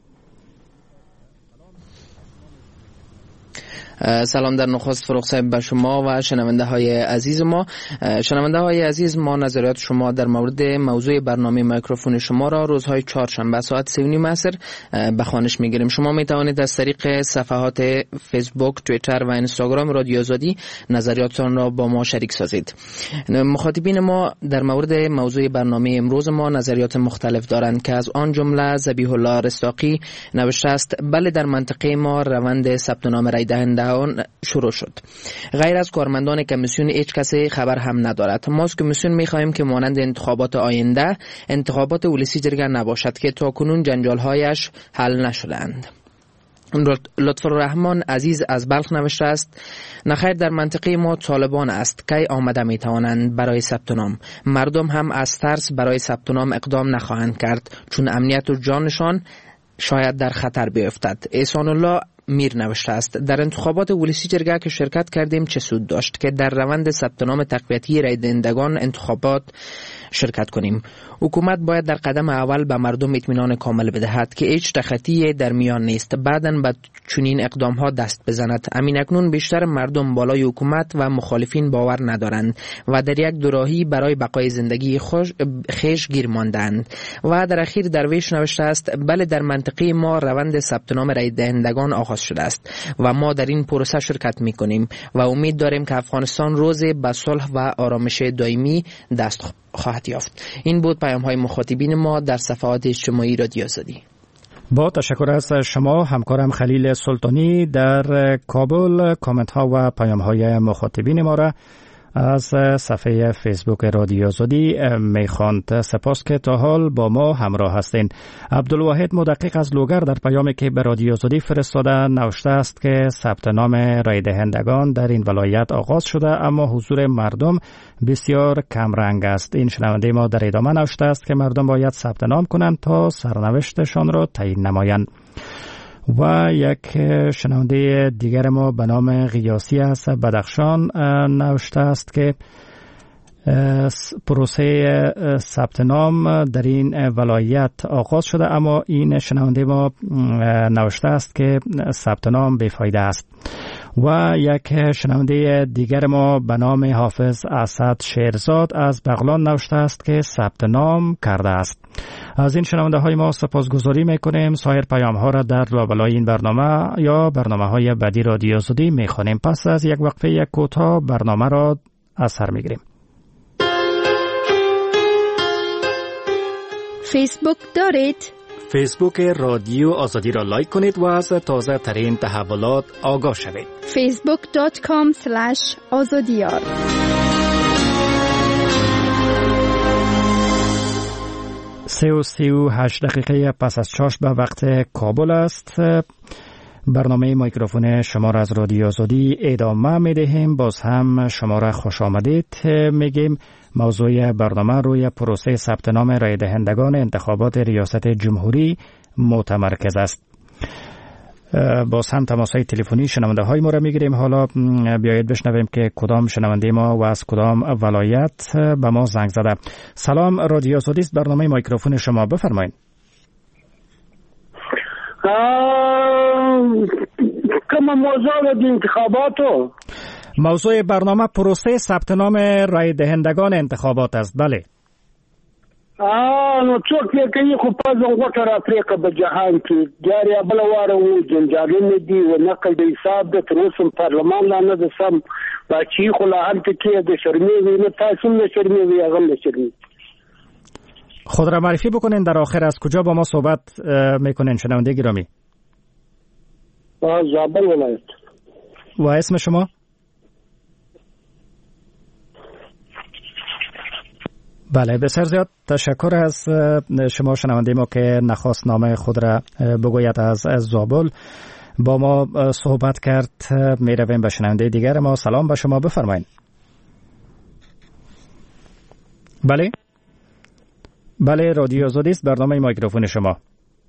Speaker 13: سلام در نخست فروغ صاحب به شما و شنونده های عزیز ما. شنونده های عزیز، ما نظریات شما در مورد موضوع برنامه میکروفون شما را روزهای چهارشنبه ساعت 3:30 عصر به خوانش میگیریم. شما می توانید از طریق صفحات فیسبوک، توییتر و اینستاگرام رادیو آزادی نظریاتتان را با ما شریک سازید. مخاطبین ما در مورد موضوع برنامه امروز ما نظریات مختلف دارند که از آن جمله ذبیح الله رستاقی نوشته است: بله، در منطقه ما روند ثبت نام رای دهنده شروع شد. غیر از کارمندان کمیسیون هیچ کسی خبر هم ندارد. ما از کمیسیون می‌خواهیم که مانند انتخابات آینده انتخابات ولسی جرگه نباشد که تاکنون جنجال‌هایش حل نشدند. لطفالرحمن عزیز از بلخ نوشته است: نخیر، در منطقه ما طالبان است که آمده می توانند برای ثبت نام. مردم هم از ترس برای ثبت نام اقدام نخواهند کرد، چون امنیت و جانشان شاید در خطر بیفتد. احسان الله میر نوشته است: در انتخابات ولسی جرگه که شرکت کردیم چه سود داشت که در روند ثبت نام تقویتی رای دهندگان انتخابات شرکت کنیم. حکومت باید در قدم اول به مردم اطمینان کامل بدهد که هیچ تخطی در میان نیست، بعداً به چنین اقدام ها دست بزند. همین اکنون بیشتر مردم بالای حکومت و مخالفین باور ندارند و در یک دوراهی برای بقای زندگی خیش گیر ماندند. و در اخیر درویش نوشته است: بله، در منطقه ما روند ثبت نام رای دهندگان آغاز شده است و ما در این پروسه شرکت می‌کنیم و امید داریم که افغانستان روزی به صلح و آرامش دائمی دست خواهد یافت. این بود پیام‌های مخاطبین ما در صفحات اجتماعی رادیو آزادی.
Speaker 3: با تشکر از شما همکارم خلیل سلطانی در کابل. کامنت ها و پیام های مخاطبین ما را از صفحه فیسبوک رادیو آزادی میخواند. سپاس که تا حال با ما همراه هستین. عبدالواحد مدقق از لوگر در پیامی که به رادیو آزادی فرستاده نوشته است که ثبت نام رای دهندگان در این ولایت آغاز شده، اما حضور مردم بسیار کم رنگ است. این شنونده ما در ادامه نوشته است که مردم باید ثبت نام کنند تا سرنوشتشان را تعیین نمایند. و یک شنونده دیگر ما به نام غیاسی از بدخشان نوشته است که پروسه ثبت نام در این ولایت آغاز شده، اما این شنونده ما نوشته است که ثبت نام بیفایده است. و یک شنونده دیگر ما به نام حافظ اسد شیرزاد از بغلان نوشته است که ثبت نام کرده است. از این شنونده های ما سپاسگزاری میکنیم. سایر پیام ها را در لابلای این برنامه یا برنامه های بعدی رادیو آزادی میخوانیم. پس از یک وقفه کوتاه برنامه را از سر میگیریم.
Speaker 14: فیسبوک دارید؟
Speaker 3: فیسبوک رادیو آزادی را لایک کنید و از تازه ترین تحولات آگاه شوید.
Speaker 14: facebook.com/azadiyar
Speaker 3: 3:38 دقیقه پس از چاش به وقت کابل است. برنامه میکروفون شما را از رادیو آزادی ادامه میدهیم. باز هم شما را خوش آمدید میگیم. موضوع برنامه روی پروسه ثبت نام رای دهندگان انتخابات ریاست جمهوری متمرکز است. باز هم تماس‌های تلفنی شنونده های ما را میگیریم. حالا بیایید بشنویم که کدام شنونده ما و از کدام ولایت به ما زنگ زده. سلام، رادیو آزادی است، برنامه میکروفون شما، بفرمایید.
Speaker 15: کم موضوع د انتخاباتو
Speaker 3: موضوع برنامه پروسه ثبت نام رای دهندگان انتخابات است. بله.
Speaker 15: نو څوک یې کوي خو په ځنګوټه را پرېکه په جهان کې جاري بل واره و جنجالونه دي و نقل د حساب د تر اوسه پارلمان لا نه د سم باچی خو لا هلته کې د شرمېږي نه تاسو نه شرمېږي هغه نه شرمېږي.
Speaker 3: خود را معرفی بکنین در آخر از کجا با ما صحبت میکنین شنونده گرامی؟
Speaker 15: زابل ولایت.
Speaker 3: و اسم شما؟ بله، بسیار زیاد تشکر از شما شنونده ما که نخواست نام خود را بگوید از زابل با ما صحبت کرد. می رویم به شنونده دیگر ما. سلام به شما، بفرمایید. بله رادیو آزادی است، برنامه میکروفون شما.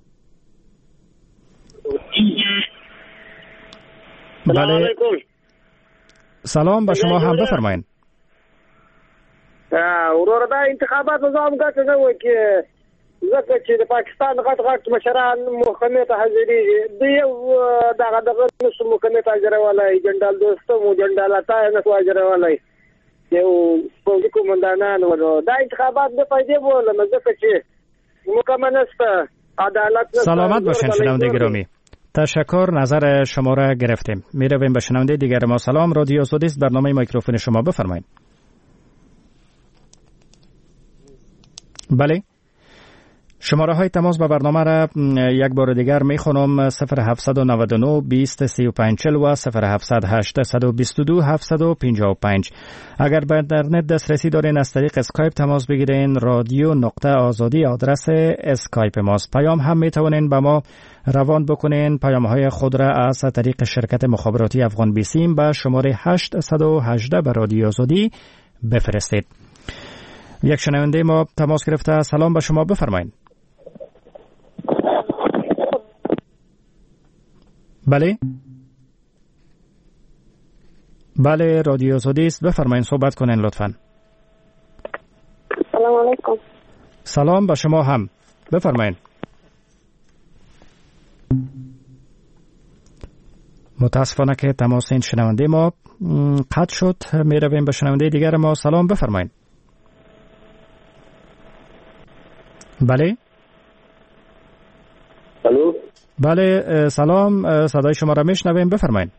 Speaker 3: بله سلام به شما هم، بفرمایید.
Speaker 16: ورور دا انتخابات نظام ګټه و کې ځکه چې د پاکستان غټ مشران محکمې ته حاضرېږي، د یو دغه نسو محکمې ته حاضرولای، جنرال دوستم جنرال عطا نسو حاضرولای، یو پوځي قومندانان ورو. دا انتخابات د فائدې بوله ځکه چې محکمه نسته، عدالت نسته.
Speaker 3: سلامت باشین شنونده گرامی، تشکر، نظر شما را گرفتیم. می رویم به شنونده دیگر ما. سلام، رادیو آزادی است، برنامه میکروفون شما، بفرمایید. بله، شماره های تماس با برنامه را یک بار دیگر می خونم: 0799 20 35 40 و 0708 122 755. اگر به اینترنت دسترسی دارین از طریق اسکایپ تماس بگیرین. رادیو نقطه آزادی آدرس اسکایپ ماست. پیام هم می توانین به ما روان بکنین. پیام های خود را از طریق شرکت مخابراتی افغان بیسیم به شماره 818 به رادیو آزادی بفرستید. یک شنونده ما تماس گرفته. سلام به شما، بفرمایید. بله رادیو آزادی است، بفرمایید، صحبت کنین لطفاً.
Speaker 17: سلام علیکم.
Speaker 3: سلام به شما هم، بفرمایید. متاسفانه که تماس این شنونده ما قطع شد. می رویم به شنونده دیگر ما. سلام، بفرمایید. بله.
Speaker 18: الو.
Speaker 3: بله سلام، صدای شما را میشنویم، بفرمایید.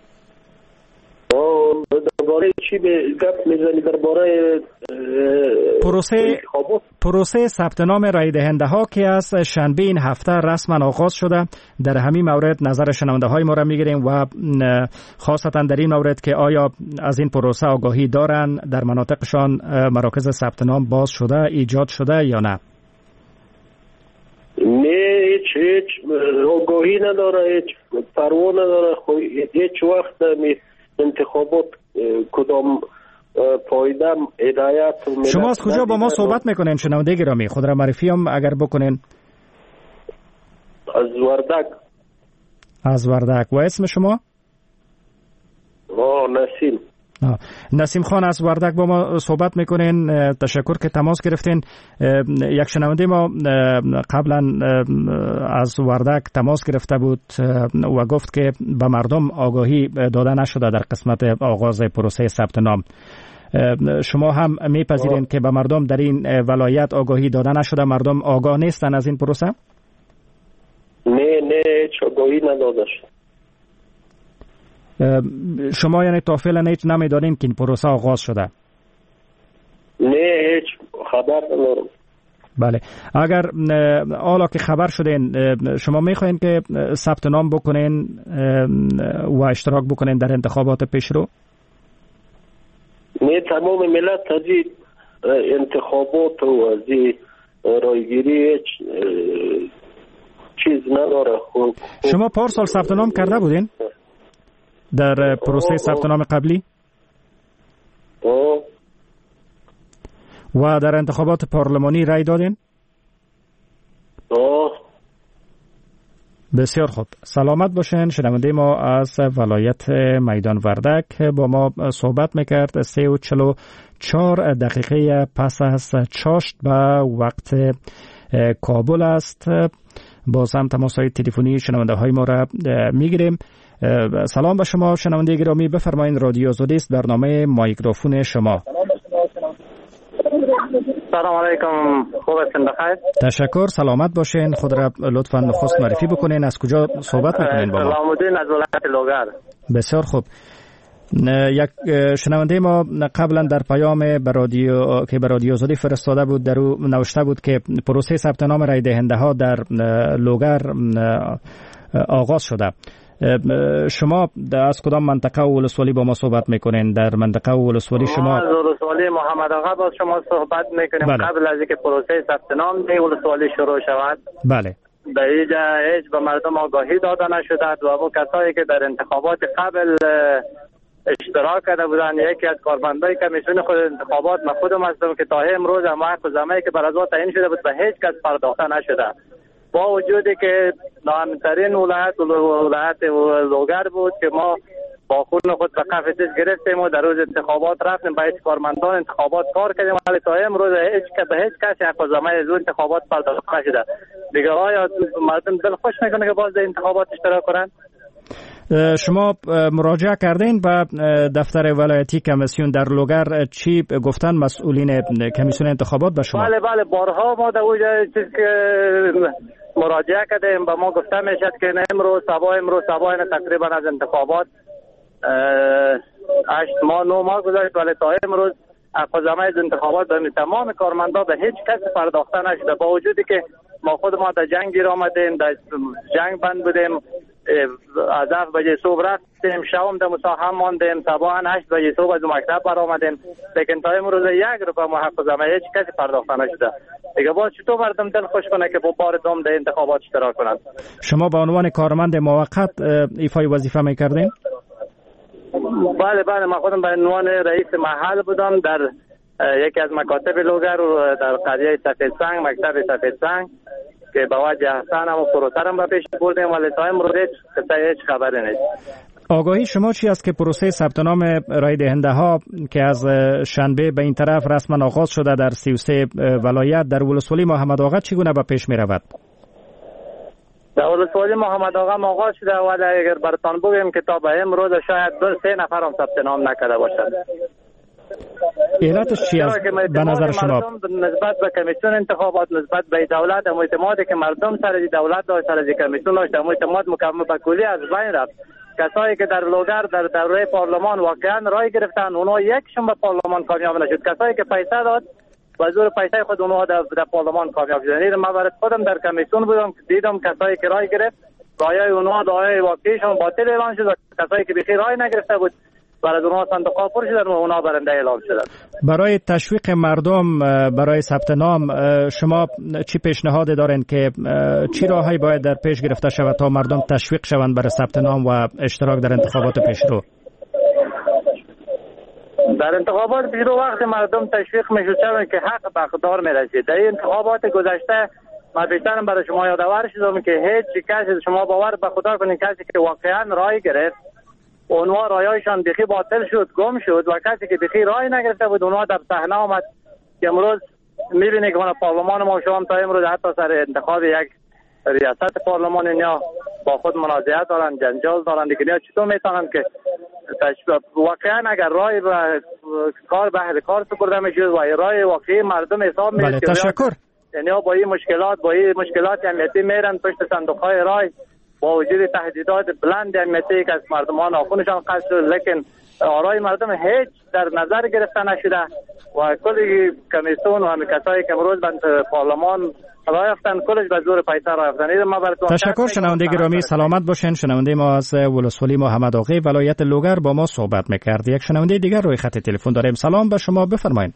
Speaker 18: درباره چی به گپ میزنی؟ درباره
Speaker 3: پروسه ثبت نام رای دهنده ها که از شنبه این هفته رسما آغاز شده. در همین مورد نظر شنونده های ما را میگیریم و خاصتا در این مورد که آیا از این پروسه آگاهی دارن، در مناطقشان مراکز ثبت نام باز شده، ایجاد شده یا نه؟
Speaker 18: نه، هیچ آگاهی نداره، هیچ پروا نداره. هیچ وقت انتخابات کدام پایده هدایت.
Speaker 3: شما از کجا با ما صحبت میکنین شنونده گرامی؟ خود را معرفی هم اگر بکنین.
Speaker 18: از وردک.
Speaker 3: از وردک. و اسم شما؟
Speaker 18: نسیم.
Speaker 3: نسیم خان از وردک با ما صحبت میکنین. تشکر که تماس گرفتین. یک شنونده ما قبلا از وردک تماس گرفته بود و گفت که به مردم آگاهی داده نشده در قسمت آغاز پروسه ثبت نام. شما هم میپذیرین که به مردم در این ولایت آگاهی داده نشده؟ مردم آگاه نیستن از این پروسه؟
Speaker 18: نه هیچ آگاهی نداده شد.
Speaker 3: شما یعنی تا فعلا هیچ نمیدانین که این پروسه آغاز شده؟
Speaker 18: نه هیچ خبر ندارم.
Speaker 3: بله، اگر حالا که خبر شدین شما میخواین که ثبت نام بکنین و اشتراک بکنین در انتخابات پیشرو؟
Speaker 18: نه، تمام ملت از انتخابات و از رایگیری هیچ چیز نداره.
Speaker 3: شما پارسال ثبت نام کرده بودین در پروسه ثبت نام قبلی؟ و در انتخابات پارلمانی رای دادین؟ بسیار خوب، سلامت باشین. شنونده ما از ولایت میدان وردک با ما صحبت میکرد. 3:44 دقیقه پس از چاشت به وقت کابل است. باز هم تماس های تلفنی شنونده های ما را میگیریم. سلام به شما شنونده گرامی، بفرمایید. رادیو آزادی است، برنامه میکروفون شما.
Speaker 19: سلام علیکم، خوب هستین؟ بخیر.
Speaker 3: تشکر، سلامت باشین. خود را لطفاً نخست معرفی بکنین. از کجا صحبت میکنین با ما؟
Speaker 19: سلامالدین از ولایت لوگر.
Speaker 3: بسیار خوب. یک شنونده ما قبلا در پیام به رادیو آزادی فرستاده بود، در او نوشته بود که پروسه ثبت نام رای دهنده ها در لوگر آغاز شده. شما از کدام منطقه و ولسوالی با ما صحبت میکنین؟ در منطقه و ولسوالی شما؟
Speaker 19: از ولسوالی محمد آقا با شما صحبت میکنیم.
Speaker 3: بله.
Speaker 19: قبل از اینکه پروسه ثبت نام در ولسوالی شروع شود
Speaker 3: بله
Speaker 19: به اینجا هیچ به مردم آگاهی داده نشده و ابو کسایی که در انتخابات قبل اشتراک کرده بودن، یکی از کارمندای کمیسیون خود انتخابات من خودم هستم که تا امروز هم حق زمانی که بر از تعیین شده بود به هیچ کس پرداخته نشده، با وجودی که نامترین ولایت لوگر بود که ما با خون خود به کف دست گرفتیم و در روز انتخابات رفتیم به کارمندان انتخابات کار کردیم، ولی تا امروز به هیچ کسی حق زمانی از انتخابات پرداخته نشده. دیگه آیا مردم دل خوش میکنه که باز در انتخابات اشتراک کنن؟
Speaker 3: شما مراجعه کردین به دفتر ولایتی کمیسیون در لوگر؟ چی گفتن مسئولین کمیسیون انتخابات به شما؟
Speaker 19: بله بارها ما در اونجا چیز که مراجعه کردیم به ما گفته میشد که امروز صبح تقریبا از انتخابات 8 ماه 9 ماه گذشت، ولی تا امروز اقوزمه از انتخابات به تمام کارمندا به هیچ کس پرداخته نشده، با وجودی که ما خود ما در جنگ گیر آمدیم، در جنگ بند بودیم، از 7 بجه صبح رفتیم، شام در مساهم ماندیم، صبح 8 بجه صبح از مکتب برآمدیم، لیکن تا امروز 1 روپیه ما حق زمه هیچ کسی پرداخته نشده. دیگه باز چطور مردم دل خوش کنه که با بار دوم در انتخابات اشتراک کنند؟
Speaker 3: شما به عنوان کارمند موقت ایفای وظیفه میکردین؟
Speaker 19: بله من خودم به عنوان رئیس محل بودم در یکی از مکاتب لوگر و در قریه سفید سنگ، مکتب سفید سنگ که با وجه حسن هم و پروسرم به پیش بردیم، ولی تا امروز هیچ خبری نیست.
Speaker 3: آگاهی شما چی است که پروسه ثبت نام رای دهنده ها که از شنبه به این طرف رسما آغاز شده در 33 ولایت، در ولسوالی محمد آقا چگونه به پیش می رود؟
Speaker 19: در ولسوالی محمد آقا آغاز شده، ولی اگر براتون بگیم که تا به امروز شاید 2-3 نفر هم ثبت نام نکرده باشند.
Speaker 3: علتش چی است به نظر شما؟
Speaker 19: نسبت به کمیسیون انتخابات، نسبت به دولت، اعتمادی که مردم سر دولت داشت، سر کمیسیون داشت، اعتماد مکمل به کلی از بین رفت. کسایی که در لوگر در دوره پارلمان واقعا رای گرفتن، اونها یکشون به پارلمان کامیاب نشد. کسایی که پیسه داد با زور پیسه خود اونها در پارلمان کامیاب شدن. من برای خودم در کمیسیون بودم، دیدم کسایی که رای گرفت رای اونها رای واقعیشون باطل اعلان شد، کسایی که بخیر رای نگرفته بود برای اونها صندوق‌ها پر شدن و اونها برنده اعلام شدن.
Speaker 3: برای تشویق مردم برای ثبت نام شما چی پیشنهاد دارین که چی راهی باید در پیش گرفته شود تا مردم تشویق شوند برای ثبت نام و اشتراک در انتخابات پیشرو؟
Speaker 19: در انتخابات پیشرو وقتی مردم تشویق میشد که حق به اقتدار میرسید. در انتخابات گذشته من بیشترم برای شما یادآور شدم که هیچ کسی، شما باور به خدا کنید، کسی که واقعا رای گرفت اونها رایایشان بخی باطل شد، گم شد، و کسی که بخی رای نگرفته بود اونها در صحنه آمد که امروز میبینی که من پارلمان ما شما تا امروز حتی سر انتخاب یک ریاست پارلمان اینا با خود منازعه دارن، جنجال دارن. دیگه چطور میتونن که واقعا اگر رای به کار به اهل کار سپرده میشد و رای واقعی مردم حساب میشد؟
Speaker 3: بله، تشکر.
Speaker 19: یعنی با این مشکلات امنیتی میرن پشت صندوق‌های رای با وجود تهدیدات بلند امنیتی که از مردمان ناخونشان قطع شد، لیکن آرای مردم هیچ در نظر گرفته نشده و کلی کمیسیون و همین کسایی که امروز به پارلمان رای یافتن کلش به زور پیسه رای یافتن.
Speaker 3: تشکر. شنونده گرامی سلامت باشین. شنونده ما از ولسوالی محمد آقی ولایت لوگر با ما صحبت میکرد. یک شنونده دیگر روی خط تلفن داریم. سلام به شما، بفرمایید.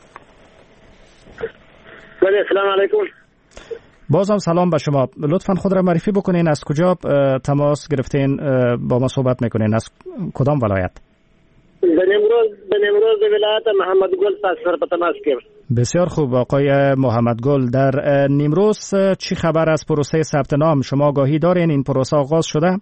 Speaker 17: سلام علیکم.
Speaker 3: بازم سلام به شما. لطفاً خود را معرفی بکنین، از کجا تماس گرفتین با ما صحبت میکنین، از کدام ولایت؟
Speaker 17: به نمروز ولایت محمد گل سر په تماس کې.
Speaker 3: بسیار خوب آقای محمد گل، در نیمروز چی خبر از پروسه ثبت نام؟ شما آگاهی دارین این پروسه آغاز شده؟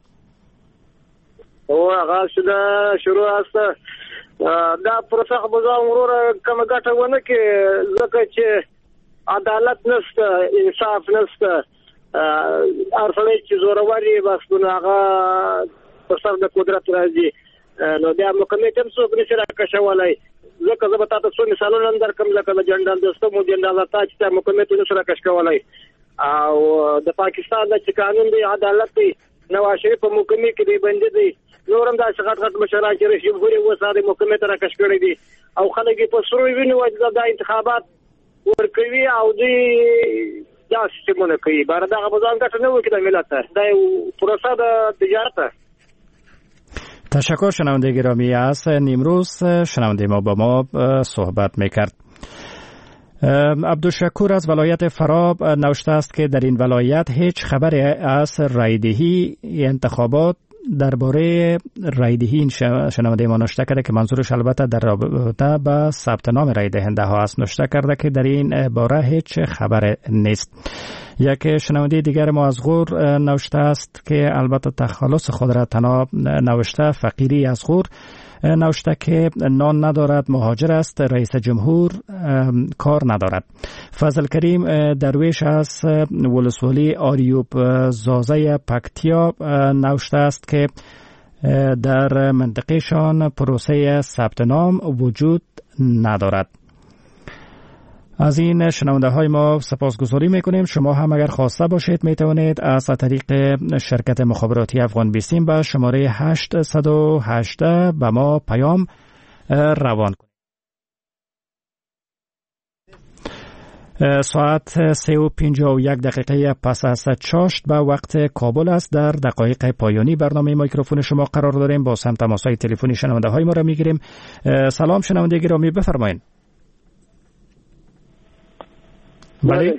Speaker 17: آغاز شده، شروع است. دا پروسه خو به امروز کوم ګټه ونه کې ځکه چې عدالت نشته، انصاف نشته. هر سړی چې زوروري بس نو هغه په سر د قدرت راځي، نو بیا مکمل هم څوک نشي راکشولای. ځکه زه به تاسو څو مثالونه درکوم، لکه د جنرال دوستم او جنرال تاج ته مکمل نشي راکشولای، او د پاکستان د قانون دی، عدالت دی، نواز شریف په مکمل کې دی باندې دی، نورم دا څنګه مشران چې رشي ګوري وساده مکمل ته راکش کړی دي او خلک په سروي ویني وځي د انتخابات ورکوي او دوی دا سیستمونه کوي. بار دا غوځان ګټه نه وکړي د ملت ته. دا یو پروسه د تجارت
Speaker 3: تشکر. شنونده گرامی از نیمروز شنونده ما با ما صحبت میکرد. عبدالشکور از ولایت فراب نوشته است که در این ولایت هیچ خبری از رایدهی انتخابات درباره رایدهی این شنونده ما نوشته کرده که منظورش البته در رابطه با ثبت نام رای دهنده ها است. نوشته کرده که در این باره هیچ خبر نیست. یک شنونده دیگر ما از غور نوشته است که البته تخلص خود را تنها نوشته. فقیری از غور نوشته که نان ندارد، مهاجر است، رئیس جمهور کار ندارد. فضل کریم درویش از ولسوالی آریوب زازه پکتیا نوشته است که در منطقهشان پروسه ثبت نام وجود ندارد. از این شنونده های ما سپاسگزاری میکنیم. شما هم اگر خواسته باشید میتوانید از طریق شرکت مخابراتی افغان بیستیم به شماره 818 به ما پیام روان کنید. ساعت 3:51 پس از چاشت به وقت کابل است. در دقایق پایانی برنامه میکروفون شما قرار داریم. با هم تماس‌های تلفنی شنونده های ما را میگیریم. سلام شنونده گرامی، بفرمایید. بله.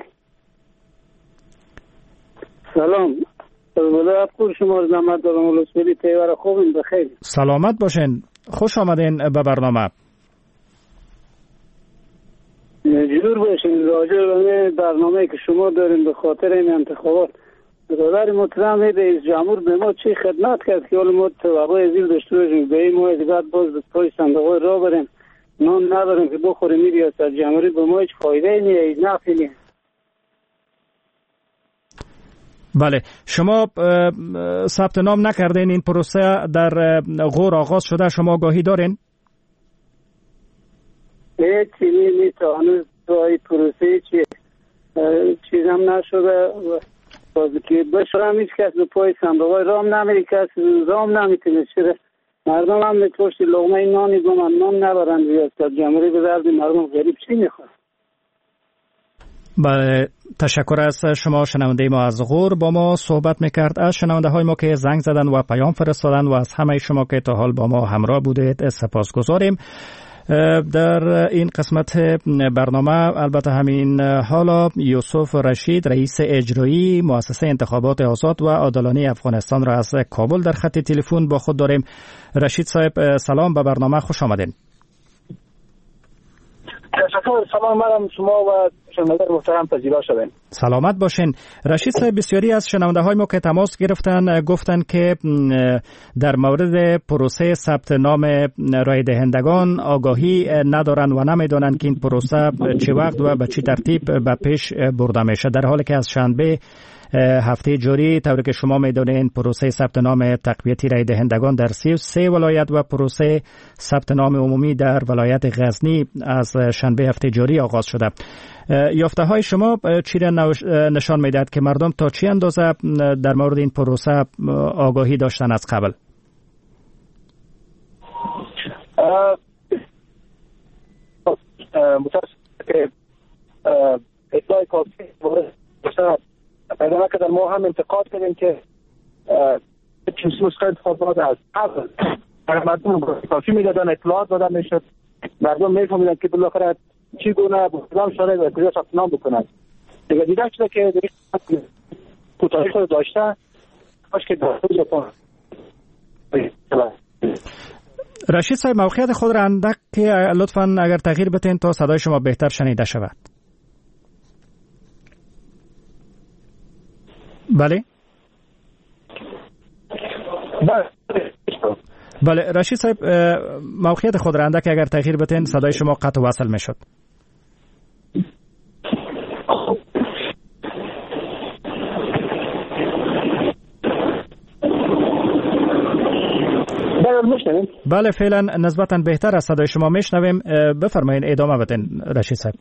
Speaker 20: سلام. ولایتپور شما رو زحمت دارم. ولسوالی تیوار خوبین، بخیر.
Speaker 3: سلامت باشین. خوش آمدین به برنامه.
Speaker 20: جور باشین. راجع به برنامه که شما دارین به خاطر این انتخابات برادر محترم رئیس جمهور به ما چی خدمت کرد که ما توقع زیر داشته باشیم به این ماه دیگه باز پای صندوق را بریم نان نداریم که بخوریم. این ریاست جمهوری به ما هیچ فایده نیست، نفعی نیست.
Speaker 3: بله، شما ثبت نام نکردین. این پروسه در غور آغاز شده، شما آگاهی دارین؟
Speaker 20: هیچی نیست. هنوز این پروسه چیزم نشده. بازی که بشرم هیچ کس به پای صندوق رام نمیری، کس رام نمیتونه شده. مردم هم به پشت لغمه نانی گمان نان نبرن. ریاست جمهوری به درد مردم غریب چی میخواد؟
Speaker 3: بله، تشکر از شما. شنونده ما از غور با ما صحبت میکرد. از شنونده های ما که زنگ زدن و پیام فرستادن و از همه شما که تا حال با ما همراه بودید سپاسگزاریم. در این قسمت برنامه البته همین حالا یوسف رشید رئیس اجرایی مؤسسه انتخابات آزاد و عادلانه افغانستان را از کابل در خط تلفن با خود داریم. رشید صاحب سلام، به برنامه خوش آمدین.
Speaker 21: تشکر. سلام مرم شما و شنونده محترم پذیرا شدین.
Speaker 3: سلامت باشین. رشید صاحب، بسیاری از شنونده های ما که تماس گرفتن گفتن که در مورد پروسه ثبت نام رای دهندگان آگاهی ندارن و نمیدونن که این پروسه چه وقت و به چه ترتیب به پیش برده میشه، در حالی که از شنبه هفته جاری طوری که شما میدونین پروسه ثبت نام تقویتی رای دهندگان در 33 ولایت و پروسه ثبت نام عمومی در ولایت غزنی از شنبه هفته جاری آغاز شده. یافته های شما چی را نشان میدهد که مردم تا چه اندازه در مورد این پروسه آگاهی داشتن از قبل؟
Speaker 21: متاسفم که اطلاع کافی پیدا نکردن. ما هم انتقاد کردیم که چیزی نسخه انتخابات از قبل مردم کافی میدادن، اطلاعات دادن میشد، مردم میفهمیدن که بالاخره چی گونه کدام شرایط و کجا ثبت نام بکنن. دیگه شده که کوتاهی خود داشته باش که
Speaker 3: رشید صاحب موقعیت خود را اندک که لطفاً اگر تغییر بتین تا صدای شما بهتر شنیده شود. بله بله رشید صاحب موقعیت خود را اندک اگر تغییر بتین صدای شما قطع و وصل میشد. بله فعلا نسبتا بهتر از صدای شما میشنویم. بفرمایید ادامه بدین رشید صاحب.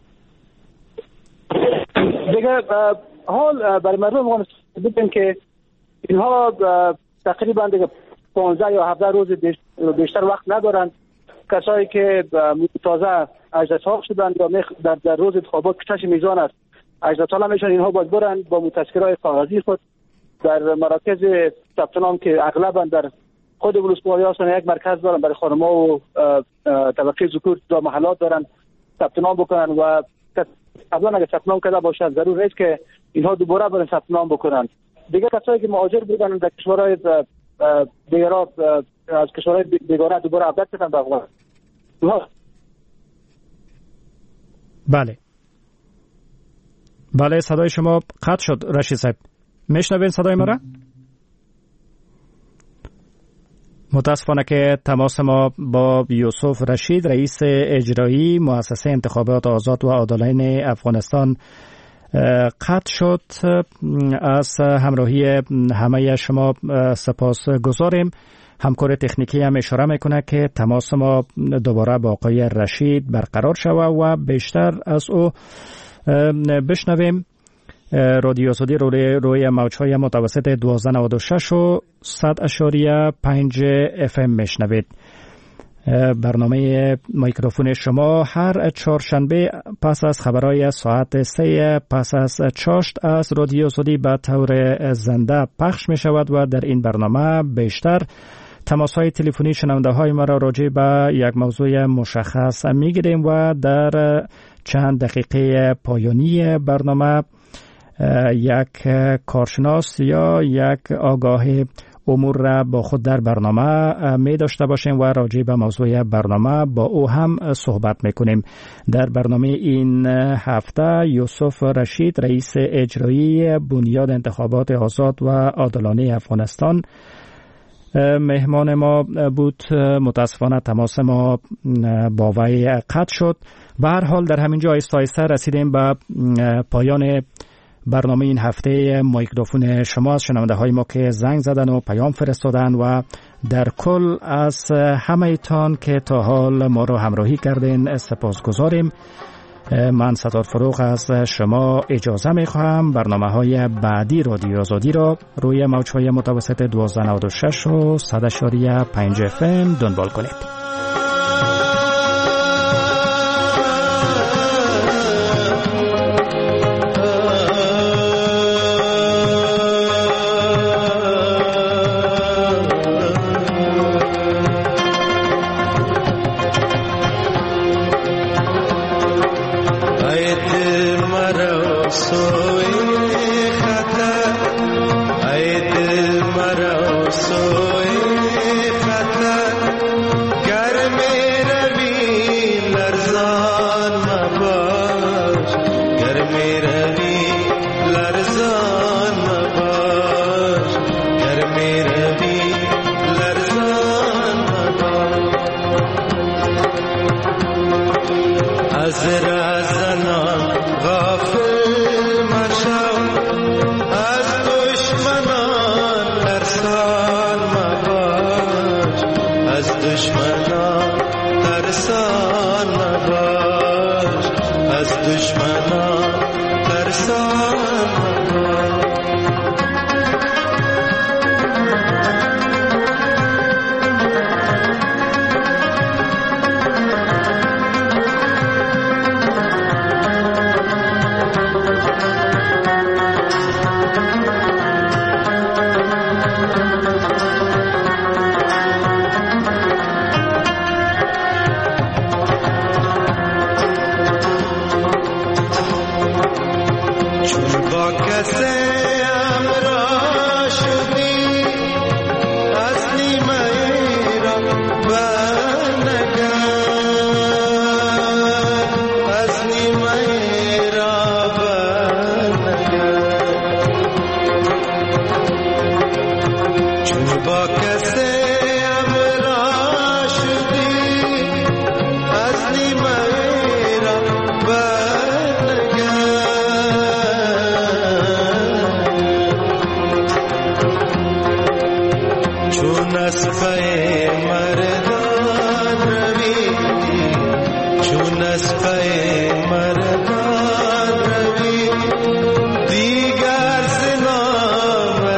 Speaker 21: دیگه حال برای مردم افغانستان بگم که اینها تقریبا دیگه 15 یا 17 روز بیشتر وقت ندارند. کسایی که تازه 18 سال شدند یا در روز انتخابات کشش میزان است 18 ساله میشن، اینها باید برن با متذکره‌های کاغذی خود در مراکز ثبت نام که اغلبا در خود ولسوالی هستن یک مرکز دارن برای خانم‌ها و طبقه ذکور در محلات دارن ثبت نام بکنن و قبلا اگه ثبت نام کرده باشن ضرور نیست که اینها دوباره برن ثبت نام بکنن. دیگه کسایی که مهاجر بودن در کشورهای دیگران از کشورهای دیگران دوباره عودت کردن به افغانستان.
Speaker 3: بله صدای شما قطع شد رشید صاحب. میشنوین صدای ما را؟ متاسفانه که تماس ما با یوسف رشید رئیس اجرایی مؤسسه انتخابات آزاد و عادلانه افغانستان قطع شد. از همراهی همه شما سپاس گذاریم. همکار تکنیکی هم اشاره میکنه که تماس ما دوباره با آقای رشید برقرار شود و بیشتر از او بشنویم. رادیو آزادی روی موج‌های متوسط 1296 و 100.5 FM میشنوید. برنامه میکروفون شما هر چهارشنبه پس از خبرهای ساعت 3 پس از چاشت از رادیو آزادی به طور زنده پخش می شود و در این برنامه بیشتر تماس‌های تلفنی شنونده‌های ما را راجع به یک موضوع مشخص می‌گیریم و در چند دقیقه پایانی برنامه یک کارشناس یا یک آگاه امور را با خود در برنامه می داشته باشیم و راجع به موضوع برنامه با او هم صحبت میکنیم. در برنامه این هفته یوسف رشید رئیس اجرایی بنیاد انتخابات آزاد و عادلانه افغانستان مهمان ما بود. متاسفانه تماس ما با وی قطع شد. به هر حال در همینجا آهسته رسیدیم به پایان برنامه این هفته. میکروفون شما از شنونده های ما که زنگ زدن و پیام فرستادن و در کل از همه تان که تا حال ما رو همراهی کردین سپاس گذاریم. من ستار فروغ از شما اجازه می خواهم. برنامه های بعدی رادیو آزادی را روی موج‌های متوسط 1296 و 100.5 FM دنبال کنید.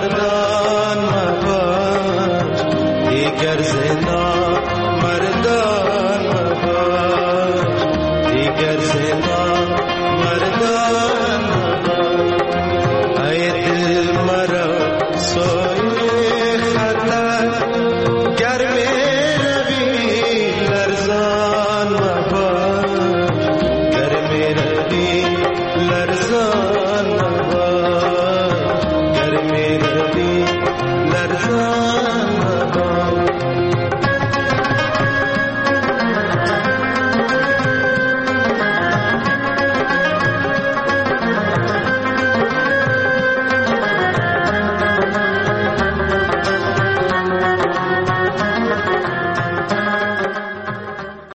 Speaker 2: Mardana